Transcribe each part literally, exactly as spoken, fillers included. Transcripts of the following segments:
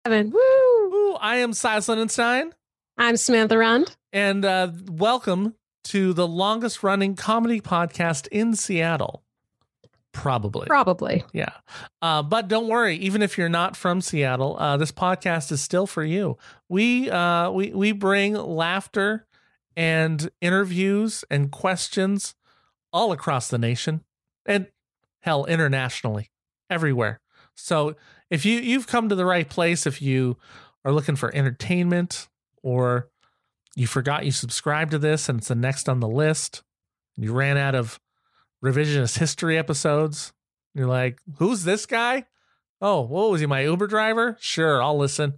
Woo! Ooh, I am Silas Lindenstein. I'm Samantha Rund. And uh, welcome to the longest running comedy podcast in Seattle. Probably. Probably. Yeah. Uh, but don't worry, even if you're not from Seattle, uh, this podcast is still for you. We, uh, we, we bring laughter and interviews and questions all across the nation and hell, internationally, everywhere. So if you, you've come to the right place, if you are looking for entertainment or you forgot you subscribed to this and it's the next on the list, you ran out of revisionist history episodes, you're like, who's this guy? Oh, what was he, my Uber driver? Sure, I'll listen.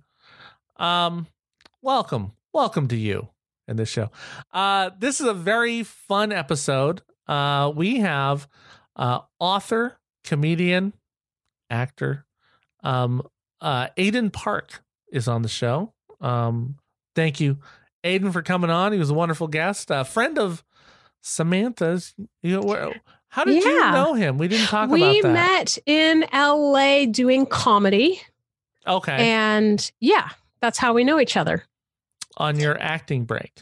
Um, welcome. Welcome to you in this show. Uh, this is a very fun episode. Uh, we have uh, author, comedian, actor, um, uh, Aiden Park is on the show. Um, thank you, Aiden, for coming on. He was a wonderful guest, a friend of Samantha's. You know, how did yeah. you know him? We didn't talk we about that. We met in L A doing comedy. Okay. And yeah, that's how we know each other. On your acting break.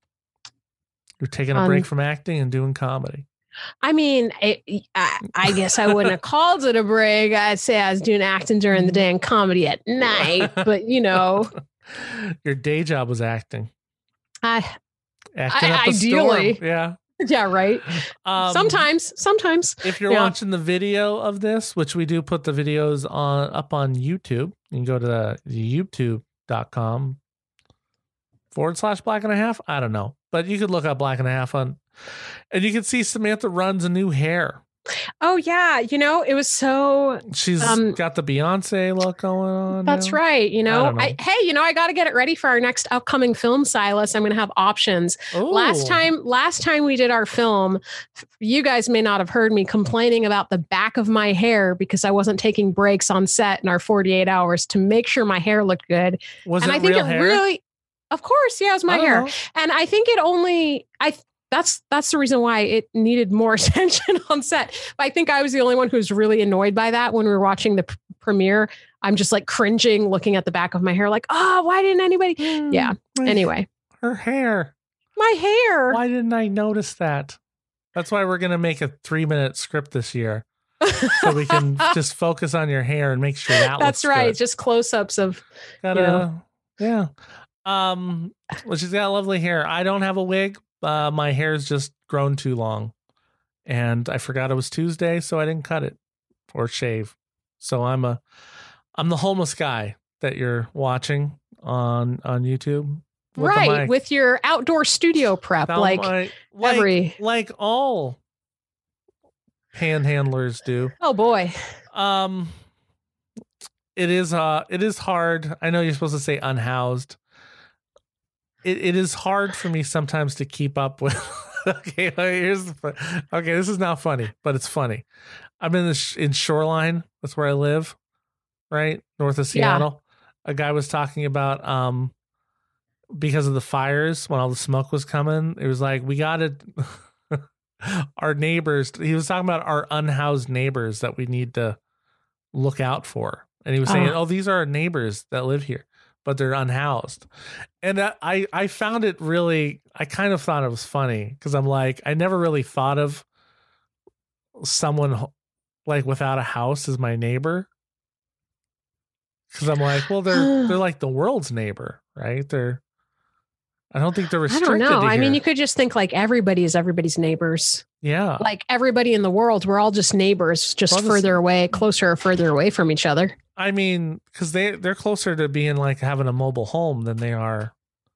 You're taking a um, break from acting and doing comedy. I mean, it, I, I guess I wouldn't have called it a break. I'd say I was doing acting during the day and comedy at night. But, you know. Your day job was acting. I, acting I up a ideally. Storm. Yeah. Yeah, right. Um, sometimes, sometimes. If you're yeah. watching the video of this, which we do put the videos on up on YouTube, you can go to the youtube.com forward slash black and a half. I don't know, but you could look up black and a half on, and you can see Samantha Rund's a new hair. Oh yeah, you know, it was so. She's um, got the Beyonce look going on. That's now. right. You know, I know. I, hey, you know, I got to get it ready for our next upcoming film, Silas. I'm going to have options. Ooh. Last time, last time we did our film, you guys may not have heard me complaining about the back of my hair because I wasn't taking breaks on set in our forty-eight hours to make sure my hair looked good. Was and it I think real it hair? really, of course, yeah, it was my hair. know. And I think it only, I. That's that's the reason why it needed more attention on set. But I think I was the only one who was really annoyed by that when we were watching the p- premiere. I'm just like cringing, looking at the back of my hair, like, oh, why didn't anybody? Mm, yeah. Anyway, her hair, my hair. Why didn't I notice that? That's why we're gonna make a three minute script this year, so we can just focus on your hair and make sure that. That's looks right. good. Just close ups of. Gotta, you know. Yeah. Um. Well, she's got lovely hair. I don't have a wig. Uh, my hair's just grown too long, and I forgot it was Tuesday, so I didn't cut it or shave. So I'm a, I'm the homeless guy that you're watching on on YouTube, with right? With your outdoor studio prep, Down like, my, like every like all panhandlers do. Oh boy. Um, it is uh, it is hard. I know you're supposed to say unhoused. It it is hard for me sometimes to keep up with. okay, here's the, okay. This is not funny, but it's funny. I'm in the in Shoreline. That's where I live, right north of Seattle. Yeah. A guy was talking about um because of the fires when all the smoke was coming. It was like we got to our neighbors. He was talking about our unhoused neighbors that we need to look out for, and he was saying, "Oh, oh these are our neighbors that live here." But they're unhoused. And I, I found it really, I kind of thought it was funny because I'm like, I never really thought of someone like without a house as my neighbor. Because I'm like, well, they're they're like the world's neighbor, right? They're, I don't think they're restricted. I don't know. I mean, you could just think like everybody is everybody's neighbors. Yeah. Like everybody in the world, we're all just neighbors, just well, further this, away, closer or further away from each other. I mean, because they, they're closer to being like having a mobile home than they are.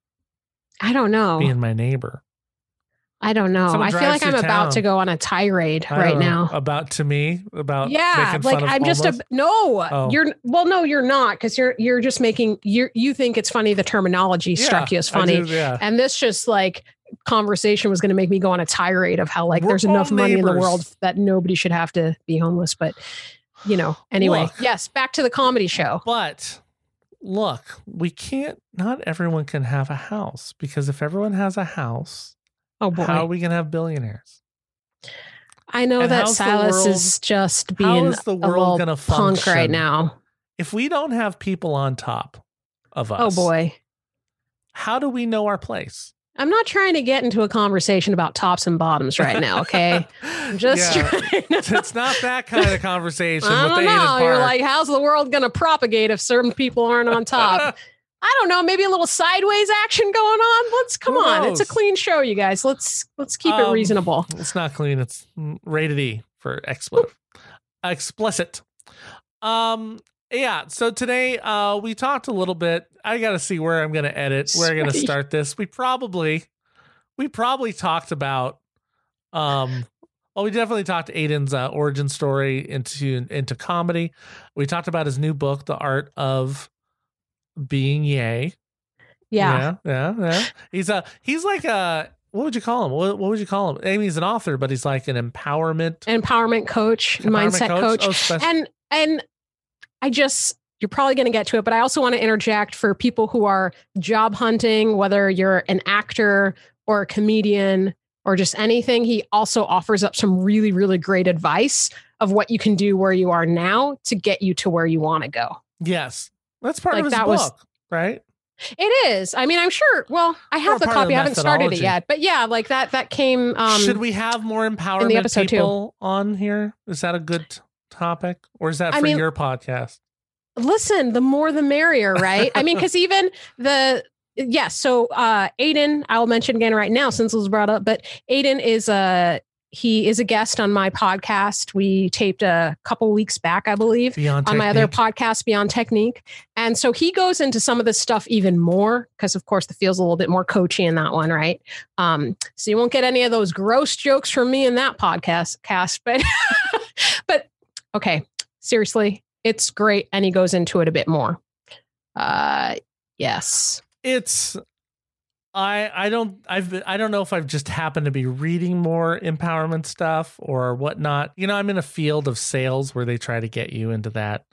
I don't know. Being my neighbor. I don't know. Someone I feel like I'm town. about to go on a tirade right know, now. About to me? About yeah, making like fun of I'm homeless? just a no. Oh. You're well, no, you're not because you're you're just making you you think it's funny. The terminology yeah, struck you as funny, do, yeah. and this just like conversation was going to make me go on a tirade of how like We're there's enough money neighbors. in the world that nobody should have to be homeless. But you know, anyway, look, yes, back to the comedy show. But look, we can't. Not everyone can have a house because if everyone has a house. Oh boy. How are we going to have billionaires? I know and that Silas world, is just being how is the world a gonna punk function? right now. if we don't have people on top of us, Oh boy. how do we know our place? I'm not trying to get into a conversation about tops and bottoms right now, okay? I'm just Yeah. trying to... It's not that kind of conversation. I with don't Aiden know. You're Park. like, how's the world going to propagate if certain people aren't on top? I don't know. Maybe a little sideways action going on. Let's come Who on. knows? It's a clean show, you guys. Let's let's keep it Um, reasonable. It's not clean. It's rated E for expletive. Explicit. Um. Yeah. So today, uh, we talked a little bit. I got to see where I'm going to edit. Where I'm going to Sweet. start this. We probably, we probably talked about, um. Well, we definitely talked Aiden's uh, origin story into into comedy. We talked about his new book, The Art of Being Yay. Yeah. Yeah, yeah, yeah. He's a he's like a what would you call him? What, what would you call him? I mean, he's an author, but he's like an empowerment Empowerment coach, empowerment mindset coach. Oh, spec- And and I just you're probably going to get to it, but I also want to interject for people who are job hunting, whether you're an actor or a comedian or just anything. He also offers up some really, really great advice of what you can do where you are now to get you to where you want to go. yes, that's part Like of his that book, was- right? It is. I mean, I'm sure. Well, I have Or the part of copy. the I haven't started it methodology. yet, but yeah, like that. That came. Um, Should we have more empowerment episode too. people on here? Is that a good t- topic, or is that I for mean- your podcast? Listen, the more the merrier, right? I mean, because even the yes. So uh, Aiden, I'll mention again right now since it was brought up, but Aiden is a he is a guest on my podcast. We taped a couple weeks back, I believe. Beyond On my other Technique? podcast, Beyond Technique. And so he goes into some of this stuff even more because, of course, the feel's a little bit more coachy in that one, right? Um, so you won't get any of those gross jokes from me in that podcast cast. But, but okay, seriously, it's great. And he goes into it a bit more. Uh, yes. It's I I don't I've been, I don't know if I've just happened to be reading more empowerment stuff or whatnot. You know, I'm in a field of sales where they try to get you into that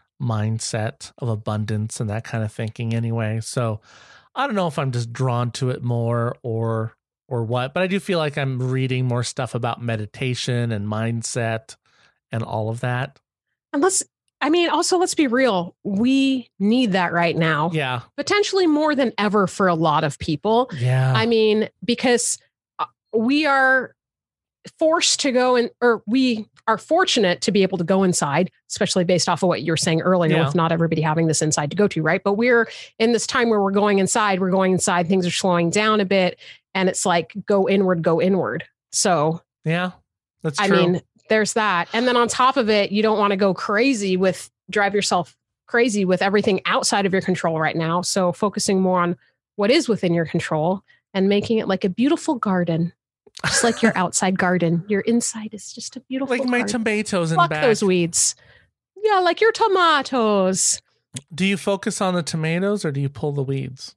mindset of abundance and that kind of thinking anyway. So I don't know if I'm just drawn to it more or or what, but I do feel like I'm reading more stuff about meditation and mindset and all of that. And let's, I mean, also, let's be real. We need that right now. Yeah. Potentially more than ever for a lot of people. Yeah. I mean, because uh, we are forced to go and, or we are fortunate to be able to go inside, especially based off of what you were saying earlier Yeah. with not everybody having this inside to go to, right? But we're in this time where we're going inside, we're going inside, things are slowing down a bit. And it's like, go inward, go inward. So, yeah. That's I true. mean, there's that. And then on top of it, you don't want to go crazy with drive yourself crazy with everything outside of your control right now. So focusing more on what is within your control and making it like a beautiful garden, just like your outside garden. Your inside is just a beautiful like my garden. tomatoes in Pluck back. those weeds. Yeah, like your tomatoes. Do you focus on the tomatoes or do you pull the weeds?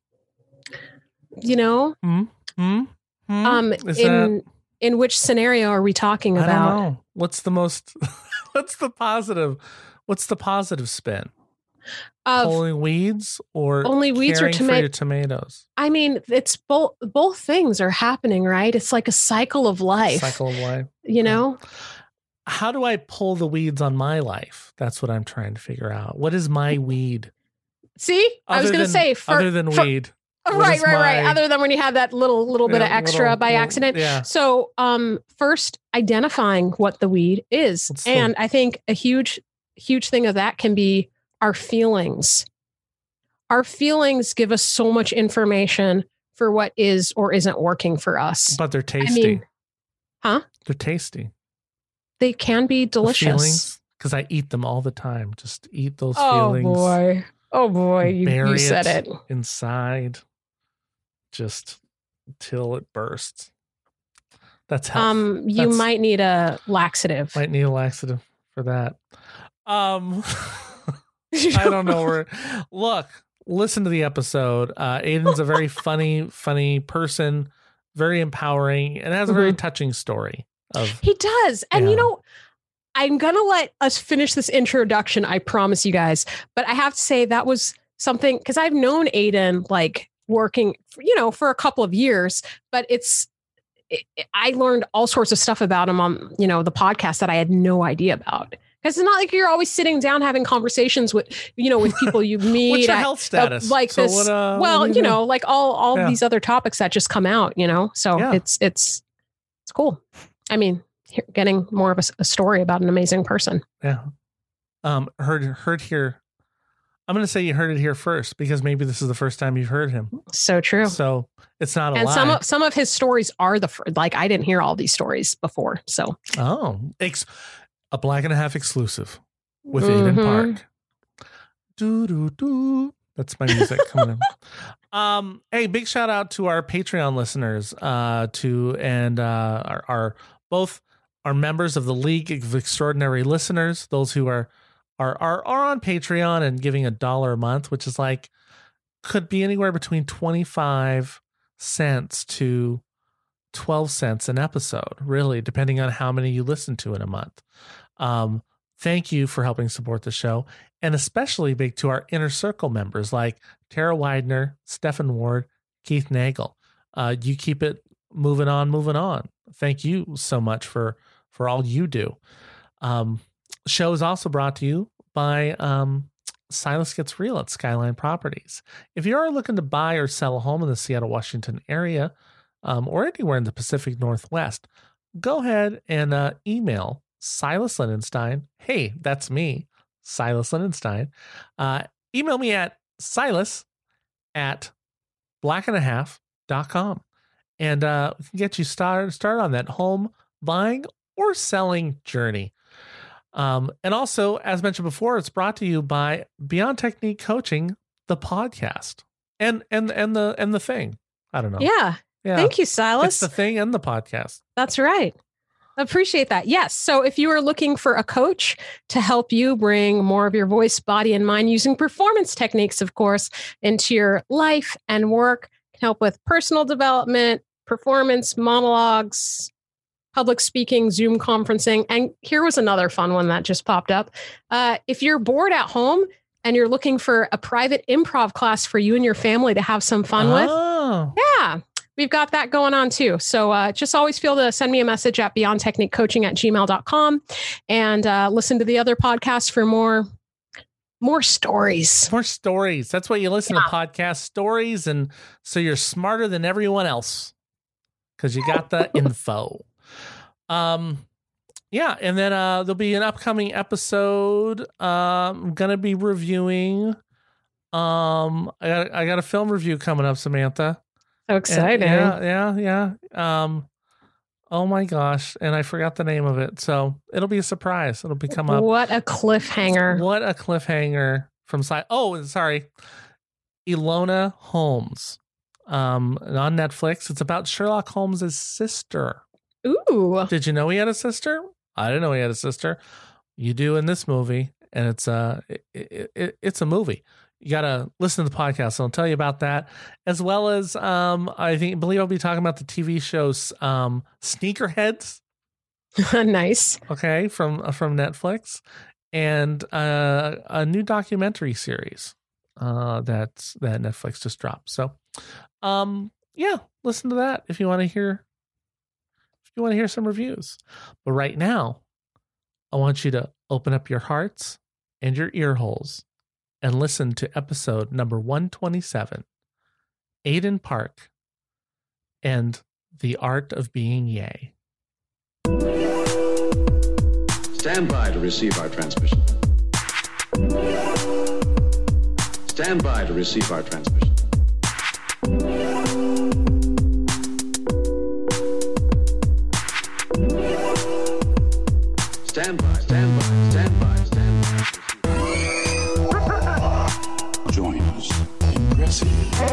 You know, Hmm? Hmm? Hmm? um, Is in that- in which scenario are we talking I about? don't know. What's the most what's the positive? What's the positive spin? Of Pulling weeds or only weeds or caring for toma- your tomatoes? I mean, it's both both things are happening, right? It's like a cycle of life. Cycle of life. You know? How do I pull the weeds on my life? That's what I'm trying to figure out. What is my weed? See? I was Other going to than- say for, other than for- weed. Oh, what right, is right, right. my- Other than when you have that little little bit Yeah, of extra little- by little- accident. Yeah. So, um, first identifying what the weed is, What's the- and I think a huge, huge thing of that can be our feelings. Our feelings give us so much information for what is or isn't working for us. But they're tasty. mean, huh? They're tasty. They can be The delicious. feelings, because I eat them all the time. Just eat those Oh feelings boy! Oh boy! You, Bury you said it. it. inside, just till it bursts. That's health. Um, you That's- might need a laxative. Might need a laxative for that. Um, I don't know where. Look, listen to the episode. Uh, Aiden's a very funny, funny person, very empowering, and has a very Mhm. touching story of. He does. And Yeah. you know, I'm going to let us finish this introduction. I promise you guys. But I have to say that was something because I've known Aiden like working, you know, for a couple of years, but it's, it, I learned all sorts of stuff about him on, you know, the podcast that I had no idea about Because it's not like you're always sitting down having conversations with, you know, with people you meet. What's your at, health status? Uh, like so this. What, uh, well, what you, you know, like all all yeah. these other topics that just come out. You know, so yeah. it's it's it's cool. I mean, getting more of a, a story about an amazing person. Yeah. Um. Heard heard here. I'm going to say you heard it here first because maybe this is the first time you've heard him. So true. So it's not a and lie. some of some of his stories are the like I didn't hear all these stories before. So oh, ex- a Black and a Half exclusive with mm-hmm. Aiden Park. Do do do. That's my music coming in. Um. Hey, big shout out to our Patreon listeners. Uh. To and uh. Our, our both are members of the League of Extraordinary Listeners. Those who are. Are, are are on Patreon and giving a dollar a month, which is like could be anywhere between twenty-five cents to twelve cents an episode, really, depending on how many you listen to in a month. Um, thank you for helping support the show, and especially big to our Inner Circle members like Tara Widener, Stefan Ward, Keith Nagel. Uh, you keep it moving on, moving on. Thank you so much for for all you do. Um, show is also brought to you by um, Silas Gets Real at Skyline Properties. If you are looking to buy or sell a home in the Seattle, Washington area, um, or anywhere in the Pacific Northwest, go ahead and uh, email Silas Lindenstein. Hey, that's me, Silas Lindenstein. Uh, email me at silas at black and a half dot com, and uh, we can get you started started on that home buying or selling journey. Um, and also, as mentioned before, it's brought to you by Beyond Technique Coaching, the podcast, and and and the and the thing. I don't know. Yeah. Yeah. Thank you, Silas. It's the thing and the podcast. That's right. Appreciate that. Yes. So if you are looking for a coach to help you bring more of your voice, body, and mind using performance techniques, of course, into your life and work, can help with personal development, performance, monologues, public speaking, Zoom conferencing. And here was another fun one that just popped up. Uh, if you're bored at home and you're looking for a private improv class for you and your family to have some fun oh. with, yeah, we've got that going on too. So uh, just always feel to send me a message at beyond technique coaching at gmail dot com and uh, listen to the other podcasts for more more stories. More stories. That's what you listen yeah. to, podcast stories. And so you're smarter than everyone else because you got the info. Um, yeah, and then uh, there'll be an upcoming episode. Uh, I'm gonna be reviewing. Um, I got I got a film review coming up, Samantha. So exciting! And yeah, yeah, yeah. Um, oh my gosh, and I forgot the name of it, so it'll be a surprise. It'll be come up. What a cliffhanger! What a cliffhanger from side. Oh, sorry, Ilona Holmes. Um, on Netflix. It's about Sherlock Holmes' sister. Ooh. Did you know he had a sister? I didn't know he had a sister. You do in this movie, and it's uh it, it, it, it's a movie. You got to listen to the podcast. So I'll tell you about that, as well as um I think believe I'll be talking about the T V shows um Sneakerheads. Nice. Okay, from from Netflix, and uh, a new documentary series uh that's that Netflix just dropped. So um yeah, listen to that if you want to hear you want to hear some reviews. But right now, I want you to open up your hearts and your ear holes and listen to episode number one twenty-seven, Aiden Park and the Art of Being Yay. Stand by to receive our transmission. Stand by to receive our transmission. Stand by, stand by, stand by, stand by. Join us. Impressive.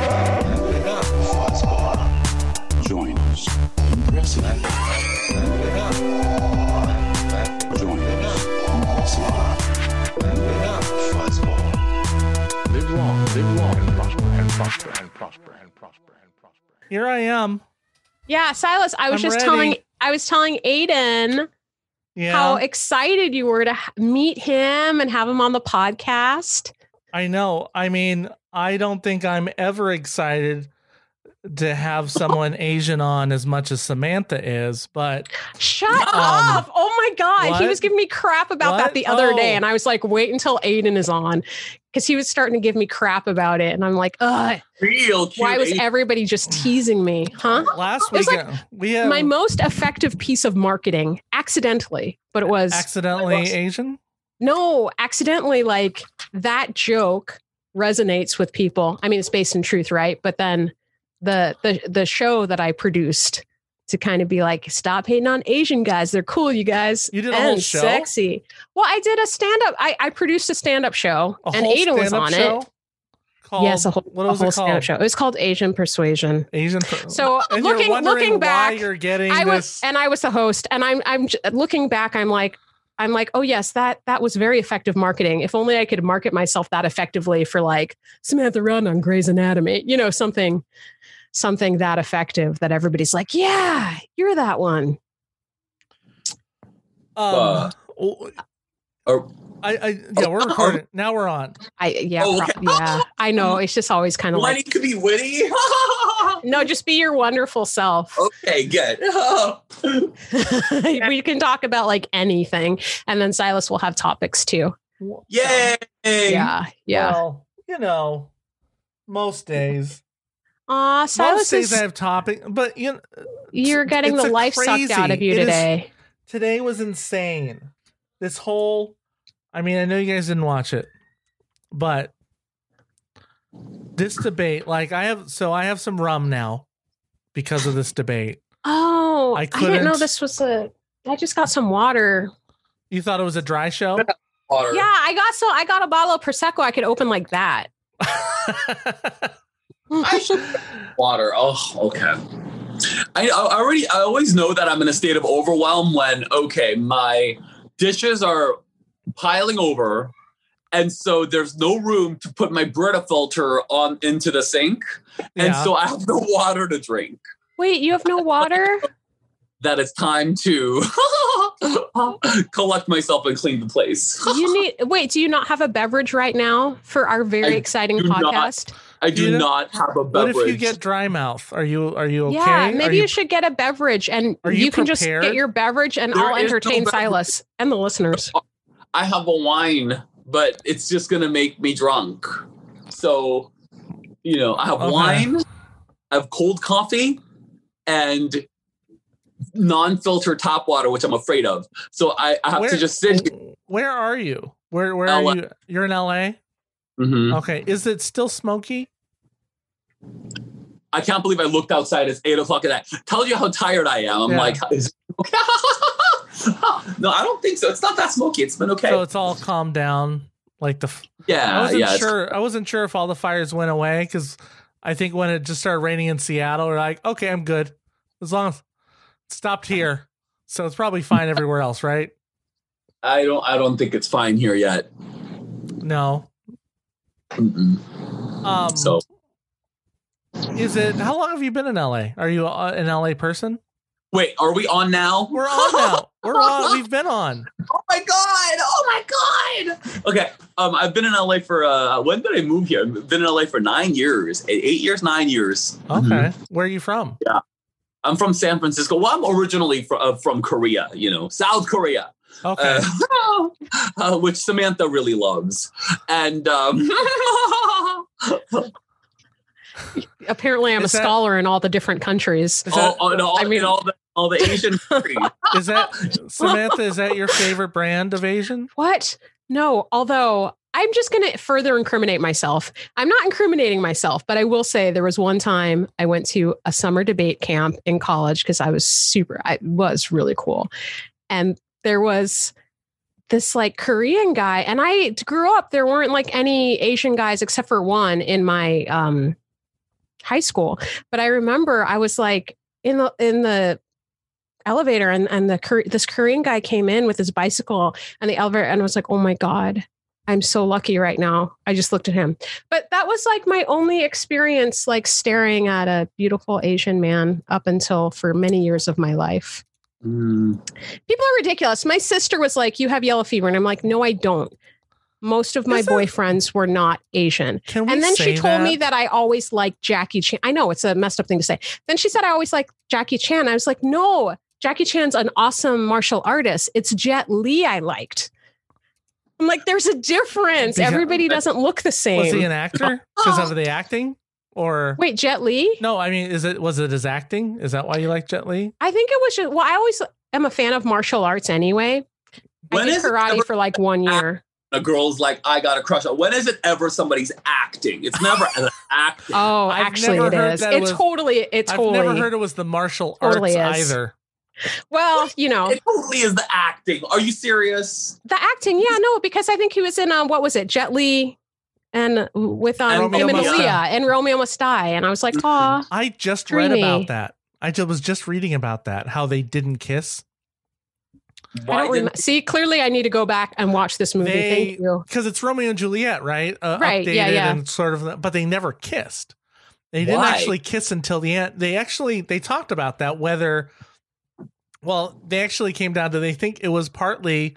Fuzzball. Join us. Impressive. Join us. Impressive. Fuzzball. Live long, live long, and prosper, and prosper, and prosper, and prosper, and prosper. Here I am. Yeah, Silas, I was I'm just ready. telling I was telling Aiden Yeah. how excited you were to ha- meet him and have him on the podcast. I know. I mean, I don't think I'm ever excited to have someone Asian on as much as Samantha is, but Shut Um, up. Oh my God. what? He was giving me crap about What? that the other Oh. day. And I was like, wait until Aiden is on. Because he was starting to give me crap about it. And I'm like, ugh, Real cute. why was Asian- everybody just teasing me? Huh? last It was week like uh, we have My most effective piece of marketing, accidentally, but it was accidentally Asian. no, accidentally, like that joke resonates with people. I mean, it's based in truth, right? But then the the the show that I produced to kind of be like, stop hating on Asian guys. They're cool, you guys. You did a and whole show? sexy. Well, I did a stand-up. I, I produced a stand-up show A and whole Aiden was stand-up on show it. Called, Yes, a whole, what a was whole it stand-up called? show. It was called Asian Persuasion. Asian. Per- So and you're looking wondering looking why back, you're getting I this. was and I was the host, and I'm I'm j- looking back. I'm like I'm like, oh yes, that that was very effective marketing. If only I could market myself that effectively for like Samantha Run on Grey's Anatomy, you know, something something that effective that everybody's like, yeah, you're that one. um, Uh, oh, or- I, I yeah, we're recording now. We're on. I yeah Oh, pro- okay. yeah. I know. It's just always kind of Why like need to be witty? no, just be your wonderful self. Okay, good. We can talk about like anything, and then Silas will have topics too. Yay! Yeah, yeah. Well, you know, most days. Aw, Silas Most days is, I have topic, but you know, you're getting it's the a life sucked out of crazy- you it is- today. today was insane. This whole, I mean, I know you guys didn't watch it, but this debate, like I have, so I have some rum now because of this debate. Oh, I I, didn't know couldn't- this was a. I just got some water. You thought it was a dry show? Water. Yeah, I got so I got a bottle of prosecco I could open like that. I should water. Oh, okay. I, I already. I always know that I'm in a state of overwhelm when okay, my dishes are piling over, and so there's no room to put my Brita filter on into the sink, and Yeah. so I have no water to drink. Wait, you have no water? That it's time to collect myself and clean the place. You need. Wait, do you not have a beverage right now for our very I exciting do not. podcast? I do You know- not have a What beverage. if you get dry mouth? Are you are you okay? Yeah, maybe Are you, should get a beverage, and Are you you, can just prepared? get your beverage, and There I'll is no entertain beverage. Silas and the listeners. I have a wine, but it's just gonna make me drunk. So, you know, I have Okay. wine, I have cold coffee, and non-filtered tap water, which I'm afraid of. So I, I have Where- to just sit here. Where are you? Where where L A. are you? You're in L A? Mhm. Okay. Is it still smoky? I can't believe I looked outside. It's eight o'clock at night. Tells you how tired I am. I'm Yeah. like, is okay? No, I don't think so. It's not that smoky. It's been okay. So it's all calmed down. Like the f- I yeah, wasn't yeah. it's- sure. I wasn't sure if all the fires went away because I think when it just started raining in Seattle, we're like, okay, I'm good as long as it stopped here. So it's probably fine everywhere else, right? I don't. I don't think it's fine here yet. No. Mm-mm. Um, So is it? How long have you been in L A? Are you uh, an L A person? wait, are we on now? We're on now. We're on. We've been on. Oh my god! Oh my god! Okay, um, I've been in L A for uh, when did I move here? I've been in L A for nine years, eight, eight years, nine years. Okay. Mhm. Where are you from? I'm from San Francisco. Well, I'm originally from uh, from Korea. You know, South Korea, Okay. uh, uh, which Samantha really loves, and um, Apparently, I'm Is a that- scholar in all the different countries. Is all, that, all, all, I mean- in all the all the Asian countries. is that Samantha? Is that your favorite brand of Asian? What? No, although I'm just going to further incriminate myself. I'm not incriminating myself, but I will say there was one time I went to a summer debate camp in college because I was super, I was really cool. And there was this like Korean guy, and I grew up, there weren't like any Asian guys except for one in my um, high school. But I remember I was like in the, in the, elevator and and the Kor- this Korean guy came in with his bicycle and the elevator and I was like, oh my god, I'm so lucky right now. I just looked at him. But that was like my only experience like staring at a beautiful Asian man up until for many years of my life. Mm. People are ridiculous. My sister was like, you have yellow fever, and I'm like, no, I don't. most of my Is that- boyfriends were not Asian. Can we And then say she told that? me that I always liked Jackie Chan. I know it's a messed up thing to say. Then she said I always like Jackie Chan. I was like, no, Jackie Chan's an awesome martial artist. It's Jet Li I liked. I'm like, there's a difference. Because- Everybody doesn't look the same. Was he an actor because of the acting? Or Wait, Jet Li? no, I mean, is it was it his acting? Is that why you like Jet Li? I think it was just, well, I always am a fan of martial arts anyway. When I did is it karate ever- for like one year. A girl's like, I got a crush on. When is it ever somebody's acting? It's never an acting. Oh, I've actually never it heard is. that it It's was- totally, it totally. I've never heard it was the martial Totally arts is. either. Well, you know, It totally is the acting. Are you serious? the acting. Yeah, no, because I think he was in, um, what was it? Jet Li and with um, Romeo him and Must Aaliyah Die. and Romeo Must Die. And I was like, aw. I just read Dreamy. about that. I just was just reading about that, how they didn't kiss. I Why don't didn't remember. See, clearly I need to go back and watch this movie. They, Thank you. because it's Romeo and Juliet, right? Uh, Right, Updated yeah, yeah. and sort of, but they never kissed. They didn't Why? actually kiss until the end. They actually they talked about that whether, well, they actually came down to they think it was partly.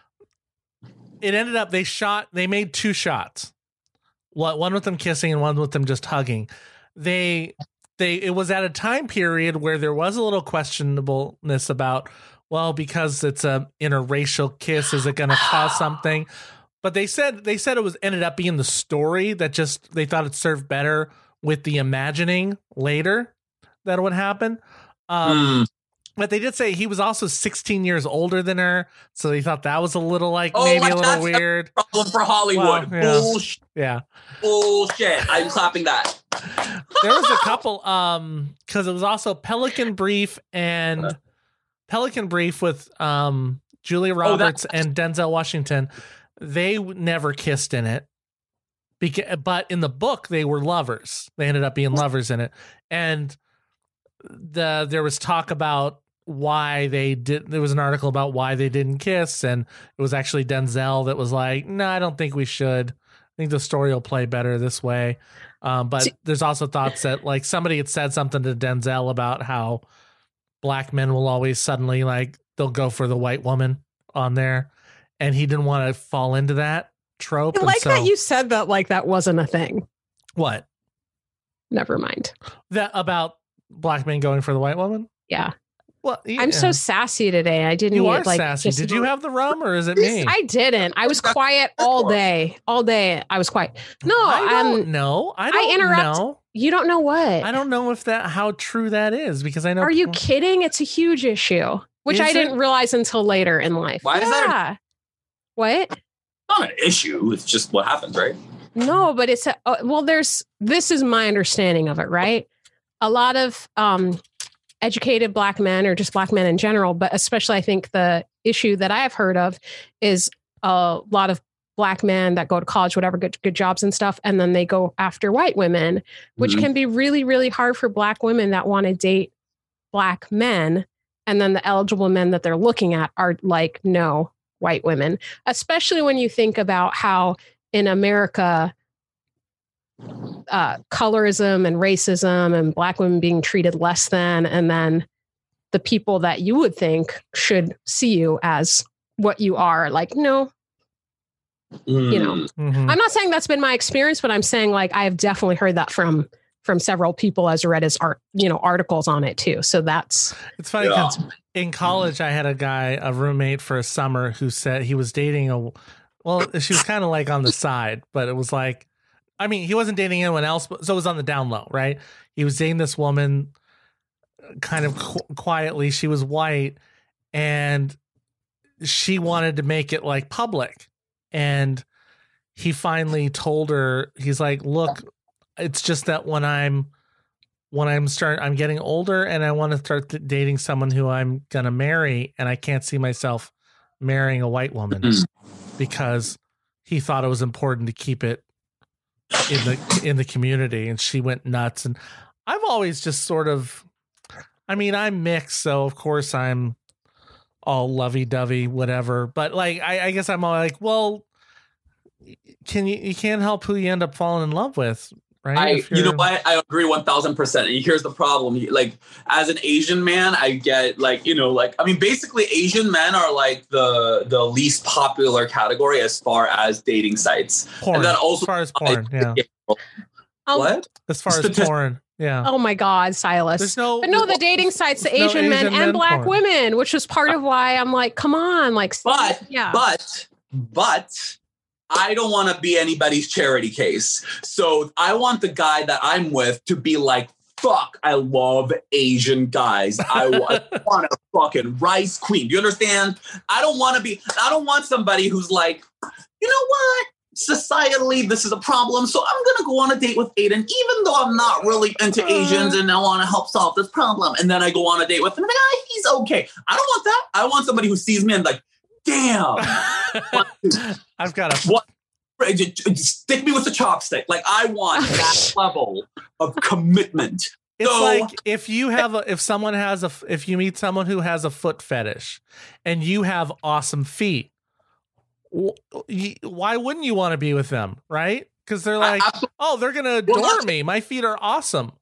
It ended up they shot they made two shots, one one with them kissing and one with them just hugging. They they it was at a time period where there was a little questionableness about, well, because it's a interracial kiss, is it going to cause something? But they said they said it was ended up being the story that just they thought it served better with the imagining later that it would happen. Um, Hmm. But they did say he was also sixteen years older than her, so they thought that was a little like Oh, maybe like a little that's a- weird. problem for Hollywood? Well, yeah. Bullshit. Yeah. Bullshit. I'm clapping that. There was a couple um because it was also Pelican Brief and Pelican Brief with um Julia Roberts and Denzel Washington. They w- never kissed in it. Beca- but in the book they were lovers. They ended up being lovers in it. And the there was talk about why they did there was an article about why they didn't kiss, and it was actually Denzel that was like, no, I don't think we should. I think the story will play better this way. Um, but See- there's also thoughts that like somebody had said something to Denzel about how black men will always suddenly like they'll go for the white woman on there, and he didn't want to fall into that trope. I and like so- that you said that like that wasn't a thing. what Never mind. that about black men going for the white woman? Yeah. Well, I'm so sassy today. I didn't you eat, are like sassy. just- Did you have the rum or is it me? I didn't. I was quiet all day. All day I was quiet. No, I don't um know. I don't interrupt- know. you don't know what. I don't know if that how true that is because I know. Are you people- kidding? It's a huge issue, which Is I it? didn't realize until later in life. Why is that a- Yeah. What? It's not an issue. It's just what happens, right? No, but it's a, uh, well, there's, this is my understanding of it, right? A lot of um, educated black men or just black men in general, but especially I think the issue that I have heard of is a lot of black men that go to college, whatever, good, good jobs and stuff. And then they go after white women, which Mhm. can be really, really hard for black women that want to date black men. And then the eligible men that they're looking at are like, no, white women, especially when you think about how in America, uh, colorism and racism and black women being treated less than, and then the people that you would think should see you as what you are, like, no, you know, Mhm. I'm not saying that's been my experience, but I'm saying like, I have definitely heard that from, from several people as read as art, you know, articles on it too. So that's, It's funny Yeah. because in college I had a guy, a roommate for a summer, who said he was dating a. Well, she was kind of like on the side, but it was like, I mean, he wasn't dating anyone else, but so it was on the down low, right? He was dating this woman, kind of qu- quietly. She was white, and she wanted to make it like public, and he finally told her, he's like, look, it's just that when I'm when I'm start I'm getting older and I want to start th- dating someone who I'm going to marry, and I can't see myself marrying a white woman Mhm. because he thought it was important to keep it in the in the community, and she went nuts. And I've always just sort of, I mean, I'm mixed, so of course I'm all lovey-dovey, whatever. But like, I, I guess I'm all like, well, can you you can't help who you end up falling in love with. right? I, If you know you're- what? I agree one thousand percent. Here's the problem. Like, as an Asian man, I get like, you know, like, I mean, basically Asian men are like the, the least popular category as far as dating sites. porn. And that also, as far as porn, yeah. Oh, what? As far as Statistic- porn, yeah. oh my God, Silas. There's no, But no, the dating sites, the there's no Asian, men Asian and men black porn. women, which was part of why I'm like, come on, like, But, yeah. but, but I don't want to be anybody's charity case. So I want the guy that I'm with to be like, fuck, I love Asian guys. I want, want a fucking rice queen. Do you understand? I don't want to be, I don't want somebody who's like, you know what? Societally, this is a problem. So I'm going to go on a date with Aiden, even though I'm not really into Asians and I want to help solve this problem. And then I go on a date with him and ah, he's okay. I don't want that. I want somebody who sees me and like, damn. I've got a What? Just- just Stick me with the chopstick. Like, I want that level of commitment. It's So- like if you have a if someone has a if you meet someone who has a foot fetish and you have awesome feet, wh- y- why wouldn't you want to be with them, right? Because they're like, I- oh, they're gonna Well, adore not- me. My feet are awesome.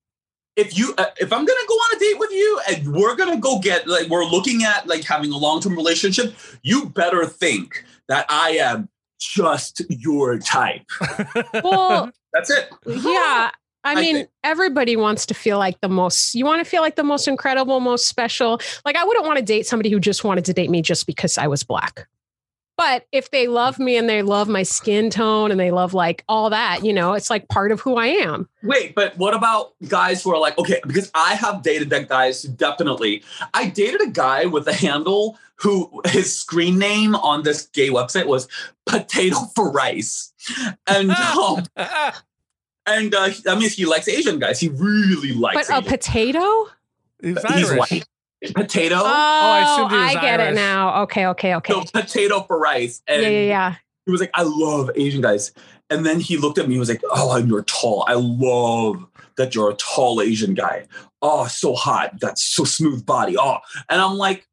If you, uh, if I'm gonna go on a date with you and we're gonna go get like we're looking at like having a long term relationship, you better think that I am just your type. Well, That's it. yeah. I I mean, think- everybody wants to feel like the most, you want to feel like the most incredible, most special. Like, I wouldn't want to date somebody who just wanted to date me just because I was black. But if they love me and they love my skin tone and they love like all that, you know, it's like part of who I am. Wait, but what about guys who are like, okay, because I have dated that guys who definitely. I dated a guy with a handle who his screen name on this gay website was Potato for Rice. And um, and uh, that means he likes Asian guys. He really likes But a Asian. potato? He's He's Irish. white. Potato. Oh, I assumed he was I get Irish. it now. Okay, okay, okay. No, Potato for Rice. And yeah, yeah, yeah. he was like, I love Asian guys. And then he looked at me, he was like, oh, and you're tall. I love that you're a tall Asian guy. Oh, so hot. That's so smooth body. Oh, and I'm like,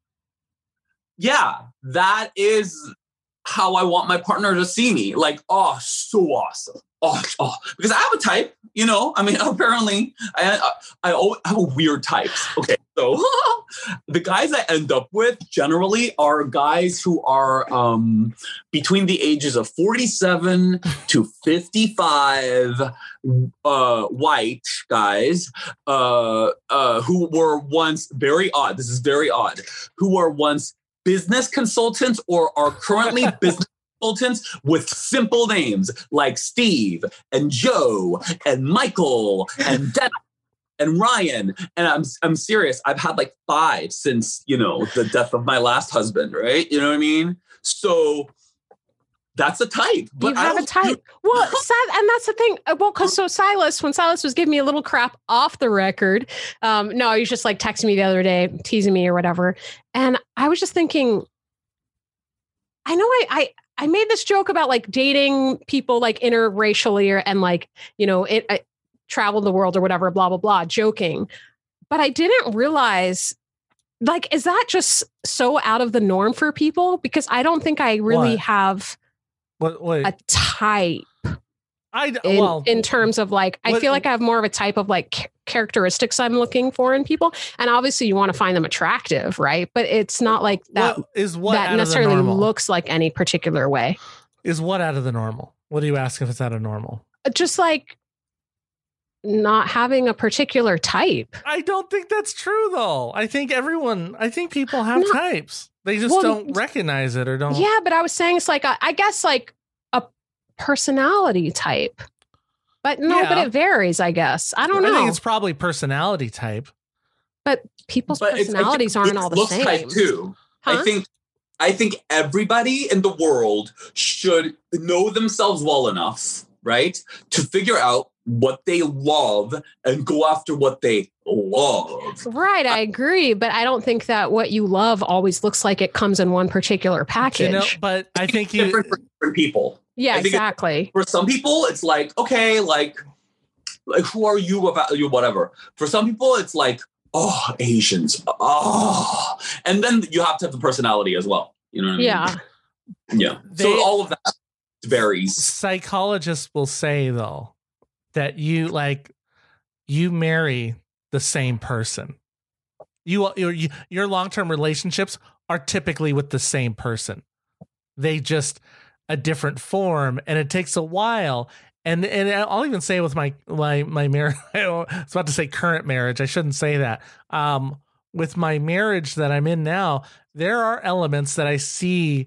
yeah, that is how I want my partner to see me. Like, oh, so awesome. Oh, oh, because I have a type, you know. I mean, apparently, I I, I always have a weird types. Okay, so the guys I end up with generally are guys who are um, between the ages of forty-seven to fifty-five, uh, white guys uh, uh, who were once very odd. This is very odd. Who were once business consultants or are currently business consultants with simple names like Steve and Joe and Michael and Dennis and Ryan. And I'm I'm serious. I've had like five since, you know, the death of my last husband, right? You know what I mean? So that's a type. But You I have a don't- type. Well, Si- and that's the thing. Uh, Well, because so Silas, when Silas was giving me a little crap off the record, um, no, he was just like texting me the other day, teasing me or whatever. And I was just thinking, I know I, I, I made this joke about like dating people like interracially or, and like, you know, it, I traveled the world or whatever, blah, blah, blah, joking. But I didn't realize, like, is that just so out of the norm for people? Because I don't think I really What? have What? Wait, a type I in, well, in terms of like, I what- feel like I have more of a type of like cha- characteristics I'm looking for in people. And obviously you want to find them attractive, right? But it's not like that, what is what that out of the necessarily normal? looks like any particular way. Is what out of the normal? What do you ask if it's out of normal? Just like not having a particular type. I don't think that's true though. I think everyone, I think people have No. types. They just Well, don't recognize it or don't. Yeah, but I was saying it's like, a, I guess like a personality type. But no, Yeah. but it varies, I guess. I don't I know. think it's probably personality type. But people's But it's- I think personalities aren't looks- all the looks same. type too. Huh? I think I think everybody in the world should know themselves well enough, right, to figure out what they love and go after what they love. Right, I agree, but I don't think that what you love always looks like it comes in one particular package. You know, but I think you. Different for different people. yeah, I think it- exactly. For some people, it's like, okay, like, like who are you about you, whatever. For some people, it's like, oh, Asians. Oh. And then you have to have the personality as well. You know what I mean? Yeah. Yeah. They- so all of that varies. Psychologists will say though that you like you marry the same person. You your your long-term relationships are typically with the same person. They just a different form, and it takes a while. And and I'll even say with my my my marriage, I was about to say current marriage. I shouldn't say that. Um, with my marriage that I'm in now, there are elements that I see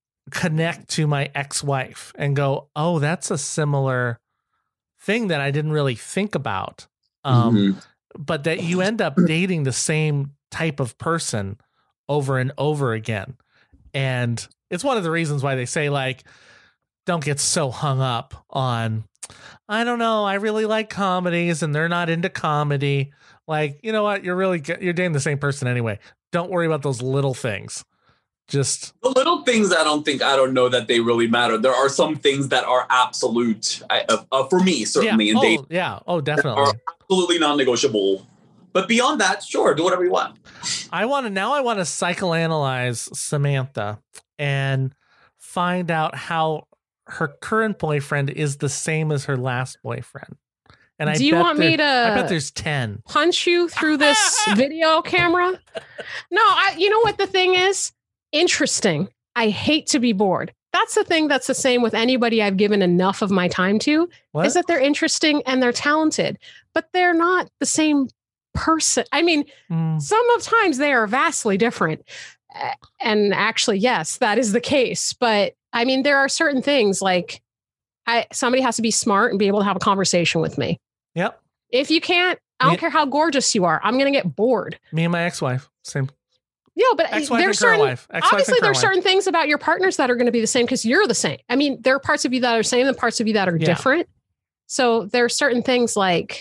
connect to my ex-wife and go, oh, that's a similar thing that I didn't really think about. Um, Mhm. But that you end up dating the same type of person over and over again. And it's one of the reasons why they say, like, don't get so hung up on, I don't know, I really like comedies and they're not into comedy. Like, you know what? You're really, you're dating the same person anyway. Don't worry about those little things. Just The little things, I don't think, I don't know that they really matter. There are some things that are absolute, I, uh, uh, for me, certainly, yeah. and Oh, they yeah. Oh, are definitely. absolutely non-negotiable. But beyond that, sure, do whatever you want. I want to now I want to psychoanalyze Samantha and find out how her current boyfriend is the same as her last boyfriend. And I Do you bet want me there- I bet to there's ten. punch you through this video camera? No, I, you know what the thing is? Interesting. I hate to be bored. That's the thing that's the same with anybody I've given enough of my time to, What? is that they're interesting and they're talented, but they're not the same person. I mean, Mm. some of times they are vastly different. Uh, And actually, yes, that is the case. But I mean, there are certain things like I somebody has to be smart and be able to have a conversation with me. Yep. If you can't, I don't Me- care how gorgeous you are, I'm going to get bored. Me and my ex-wife. Same. Yeah, but Ex-wife and there's current certain, wife. Ex-wife obviously and current there's wife. certain things about your partners that are going to be the same because you're the same. I mean, there are parts of you that are the same and parts of you that are Yeah. different. So there are certain things like,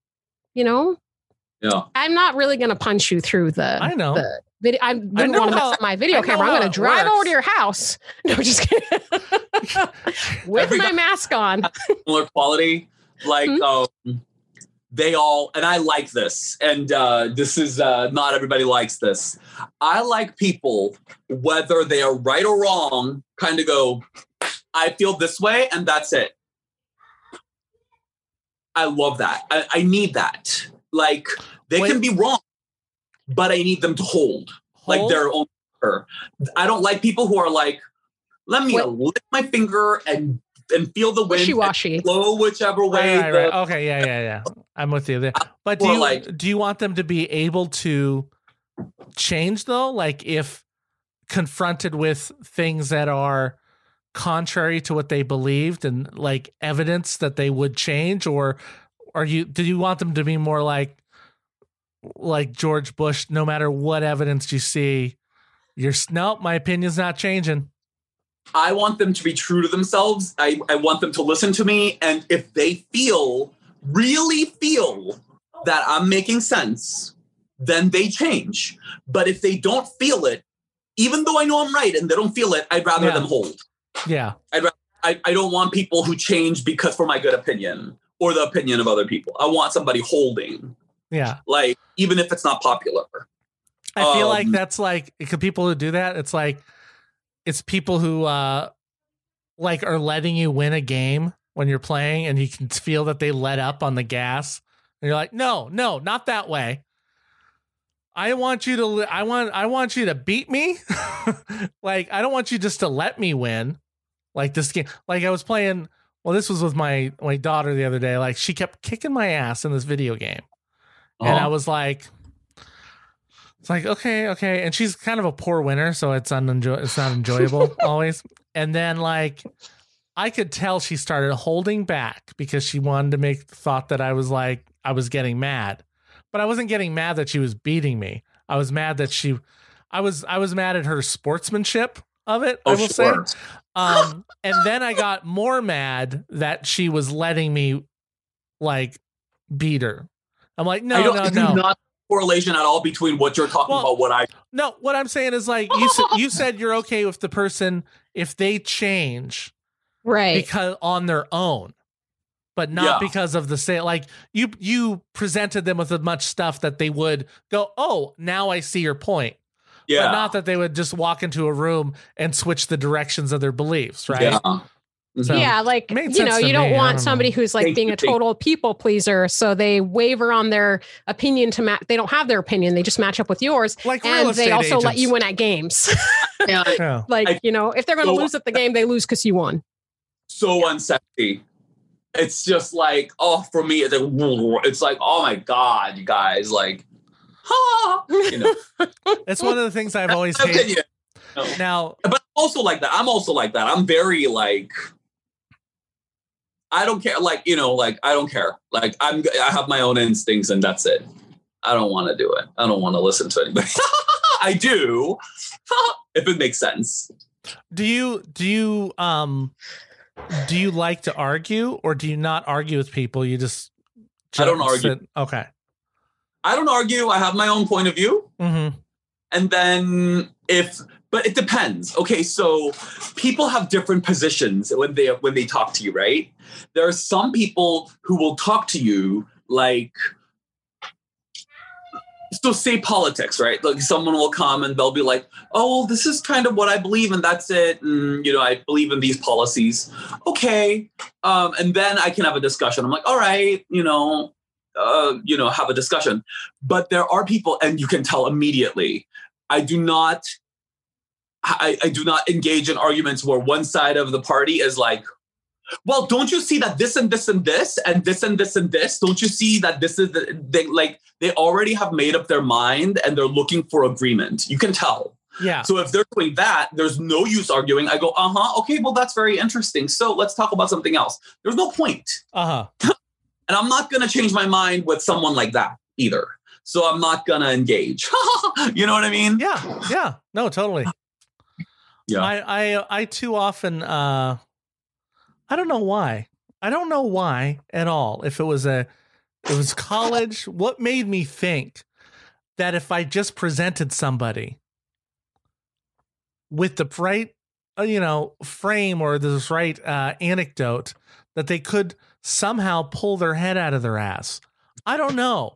you know, Yeah. I'm not really going to punch you through the, I know. the video. I wouldn't know want to how- mess up my video I know camera. I'm how going it to drive works. over to your house. No, just kidding. With Every my guy- mask on. Similar quality, like Hmm? um, they all, and I like this, and uh, this is uh, not everybody likes this. I like people, whether they are right or wrong, kind of go, I feel this way, and that's it. I love that. I, I need that. Like, they Wait. can be wrong, but I need them to hold, like Hold? their own. I don't like people who are like, let me What? lift my finger and and feel the wind. Wishy-washy. Blow whichever way. Right, right, the- right. Okay, yeah, yeah, yeah. I'm with you there. But do Or you like- do you want them to be able to change though? Like if confronted with things that are contrary to what they believed and like evidence that they would change, or are you do you want them to be more like like George Bush, no matter what evidence you see, you're nope, my opinion's not changing. I want them to be true to themselves. I, I want them to listen to me. And if they feel, really feel that I'm making sense, then they change. But if they don't feel it, even though I know I'm right and they don't feel it, I'd rather Yeah. them hold. Yeah. I, I don't want people who change because for my good opinion or the opinion of other people. I want somebody holding, Yeah. like, even if it's not popular. I feel like Um, that's like could people who do that, it's like it's people who uh like are letting you win a game when you're playing and you can feel that they let up on the gas and you're like, no, no, not that way. I want you to li- I want I want you to beat me. Like I don't want you just to let me win. Like this game. Like I was playing, well, this was with my my daughter the other day. Like she kept kicking my ass in this video game. And I Uh-huh. was like, it's like, okay, okay. And she's kind of a poor winner, so it's unenjoy it's not enjoyable always. And then like I could tell she started holding back because she wanted to make thought that I was like I was getting mad. But I wasn't getting mad that she was beating me. I was mad that she I was I was mad at her sportsmanship of it, I Oh, will sure. say. Um and then I got more mad that she was letting me like beat her. I'm like, no, I don't, no, I do no. not correlation at all between what you're talking Well, about, what I No, what I'm saying is like you said you said you're okay with the person if they change Right. because on their own, but not Yeah. because of the sale. Like you you presented them with as much stuff that they would go, oh, now I see your point. yeah. But not that they would just walk into a room and switch the directions of their beliefs, right? Yeah. So, yeah, like, made you sense know, to you don't me. I want don't somebody know. who's like Thank being you, a thank you. total people pleaser. So they waver on their opinion to match. They don't have their opinion. They just match up with yours. Like real And estate they also let agents. you win at games. And I- Yeah. like, I- you know, if they're going to So- lose at the game, they lose because you won. so unsexy. It's just like, oh, for me, it's like, it's like, oh my God, you guys, like, ha, you know. It's one of the things I've always How can hated. you? You know? Now, But I'm also like that. I'm also like that. I'm very like, I don't care. Like, you know, like, I don't care. Like, I'm, I have my own instincts and that's it. I don't want to do it. I don't want to listen to anybody. I do, if it makes sense. do you do you um do you like to argue, or do you not argue with people? You just I don't just argue. sit- Okay. I don't argue. I have my own point of view. Mm-hmm. And then if, but it depends. Okay, so people have different positions when they when they talk to you, right? There are some people who will talk to you like, so say politics, right? Like someone will come and they'll be like, oh, well, this is kind of what I believe and that's it. And, you know, I believe in these policies. Okay. Um, and then I can have a discussion. I'm like, all right, you know, uh, you know, have a discussion. But there are people, and you can tell immediately, I do not, I, I do not engage in arguments where one side of the party is like, well, don't you see that this and this and this and this and this and this? Don't you see that this is the, they like they already have made up their mind and they're looking for agreement. You can tell. Yeah. So if they're doing that, there's no use arguing. I go, uh huh, okay, well that's very interesting. So let's talk about something else. There's no point, Uh huh. and I'm not gonna change my mind with someone like that either. So I'm not gonna engage. You know what I mean? Yeah. Yeah. No, totally. Yeah. I I I too often uh I don't know why. I don't know why at all. If it was a it was college, what made me think that if I just presented somebody with the right uh, you know, frame or this right uh anecdote, that they could somehow pull their head out of their ass. I don't know.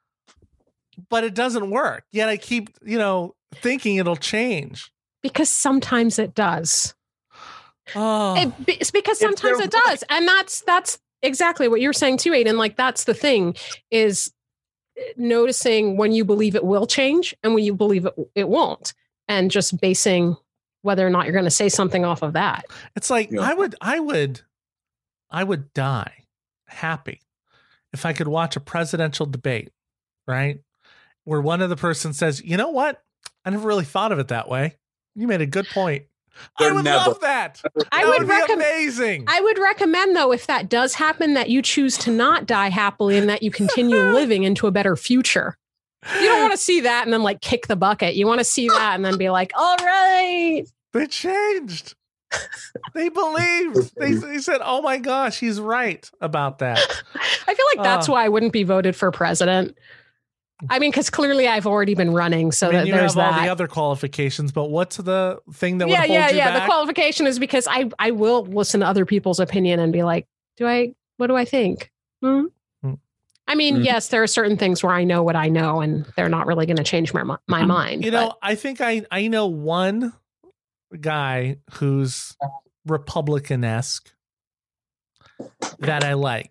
But it doesn't work. Yet I keep, you know, thinking it'll change. Because sometimes it does. Oh. It, it's because If sometimes they're it does. And that's that's exactly what you're saying too, Aiden. Like that's the thing, is noticing when you believe it will change and when you believe it, it won't. And just basing whether or not you're going to say something off of that. It's like Yeah. I would I would I would die happy if I could watch a presidential debate, right? Where one of the person says, "You know what? I never really thought of it that way. You made a good point." I They're would never- love that. I That would would be recommend amazing. I would recommend, though, if that does happen, that you choose to not die happily and that you continue living into a better future. You don't want to see that and then like kick the bucket. You want to see that and then be like, all right. They changed. They believed. They, they said, "Oh my gosh, he's right about that." I feel like that's Uh. why I wouldn't be voted for president. I mean, because clearly I've already been running, so I mean, that you there's have all that. the other qualifications, but what's the thing that would yeah, hold yeah, you yeah. back? The qualification is because I I will listen to other people's opinion and be like, do I? What do I think? Hmm? Hmm. I mean, Hmm. yes, there are certain things where I know what I know, and they're not really going to change my mi- my mind. You but- know, I think I I know one guy who's Republican-esque that I like.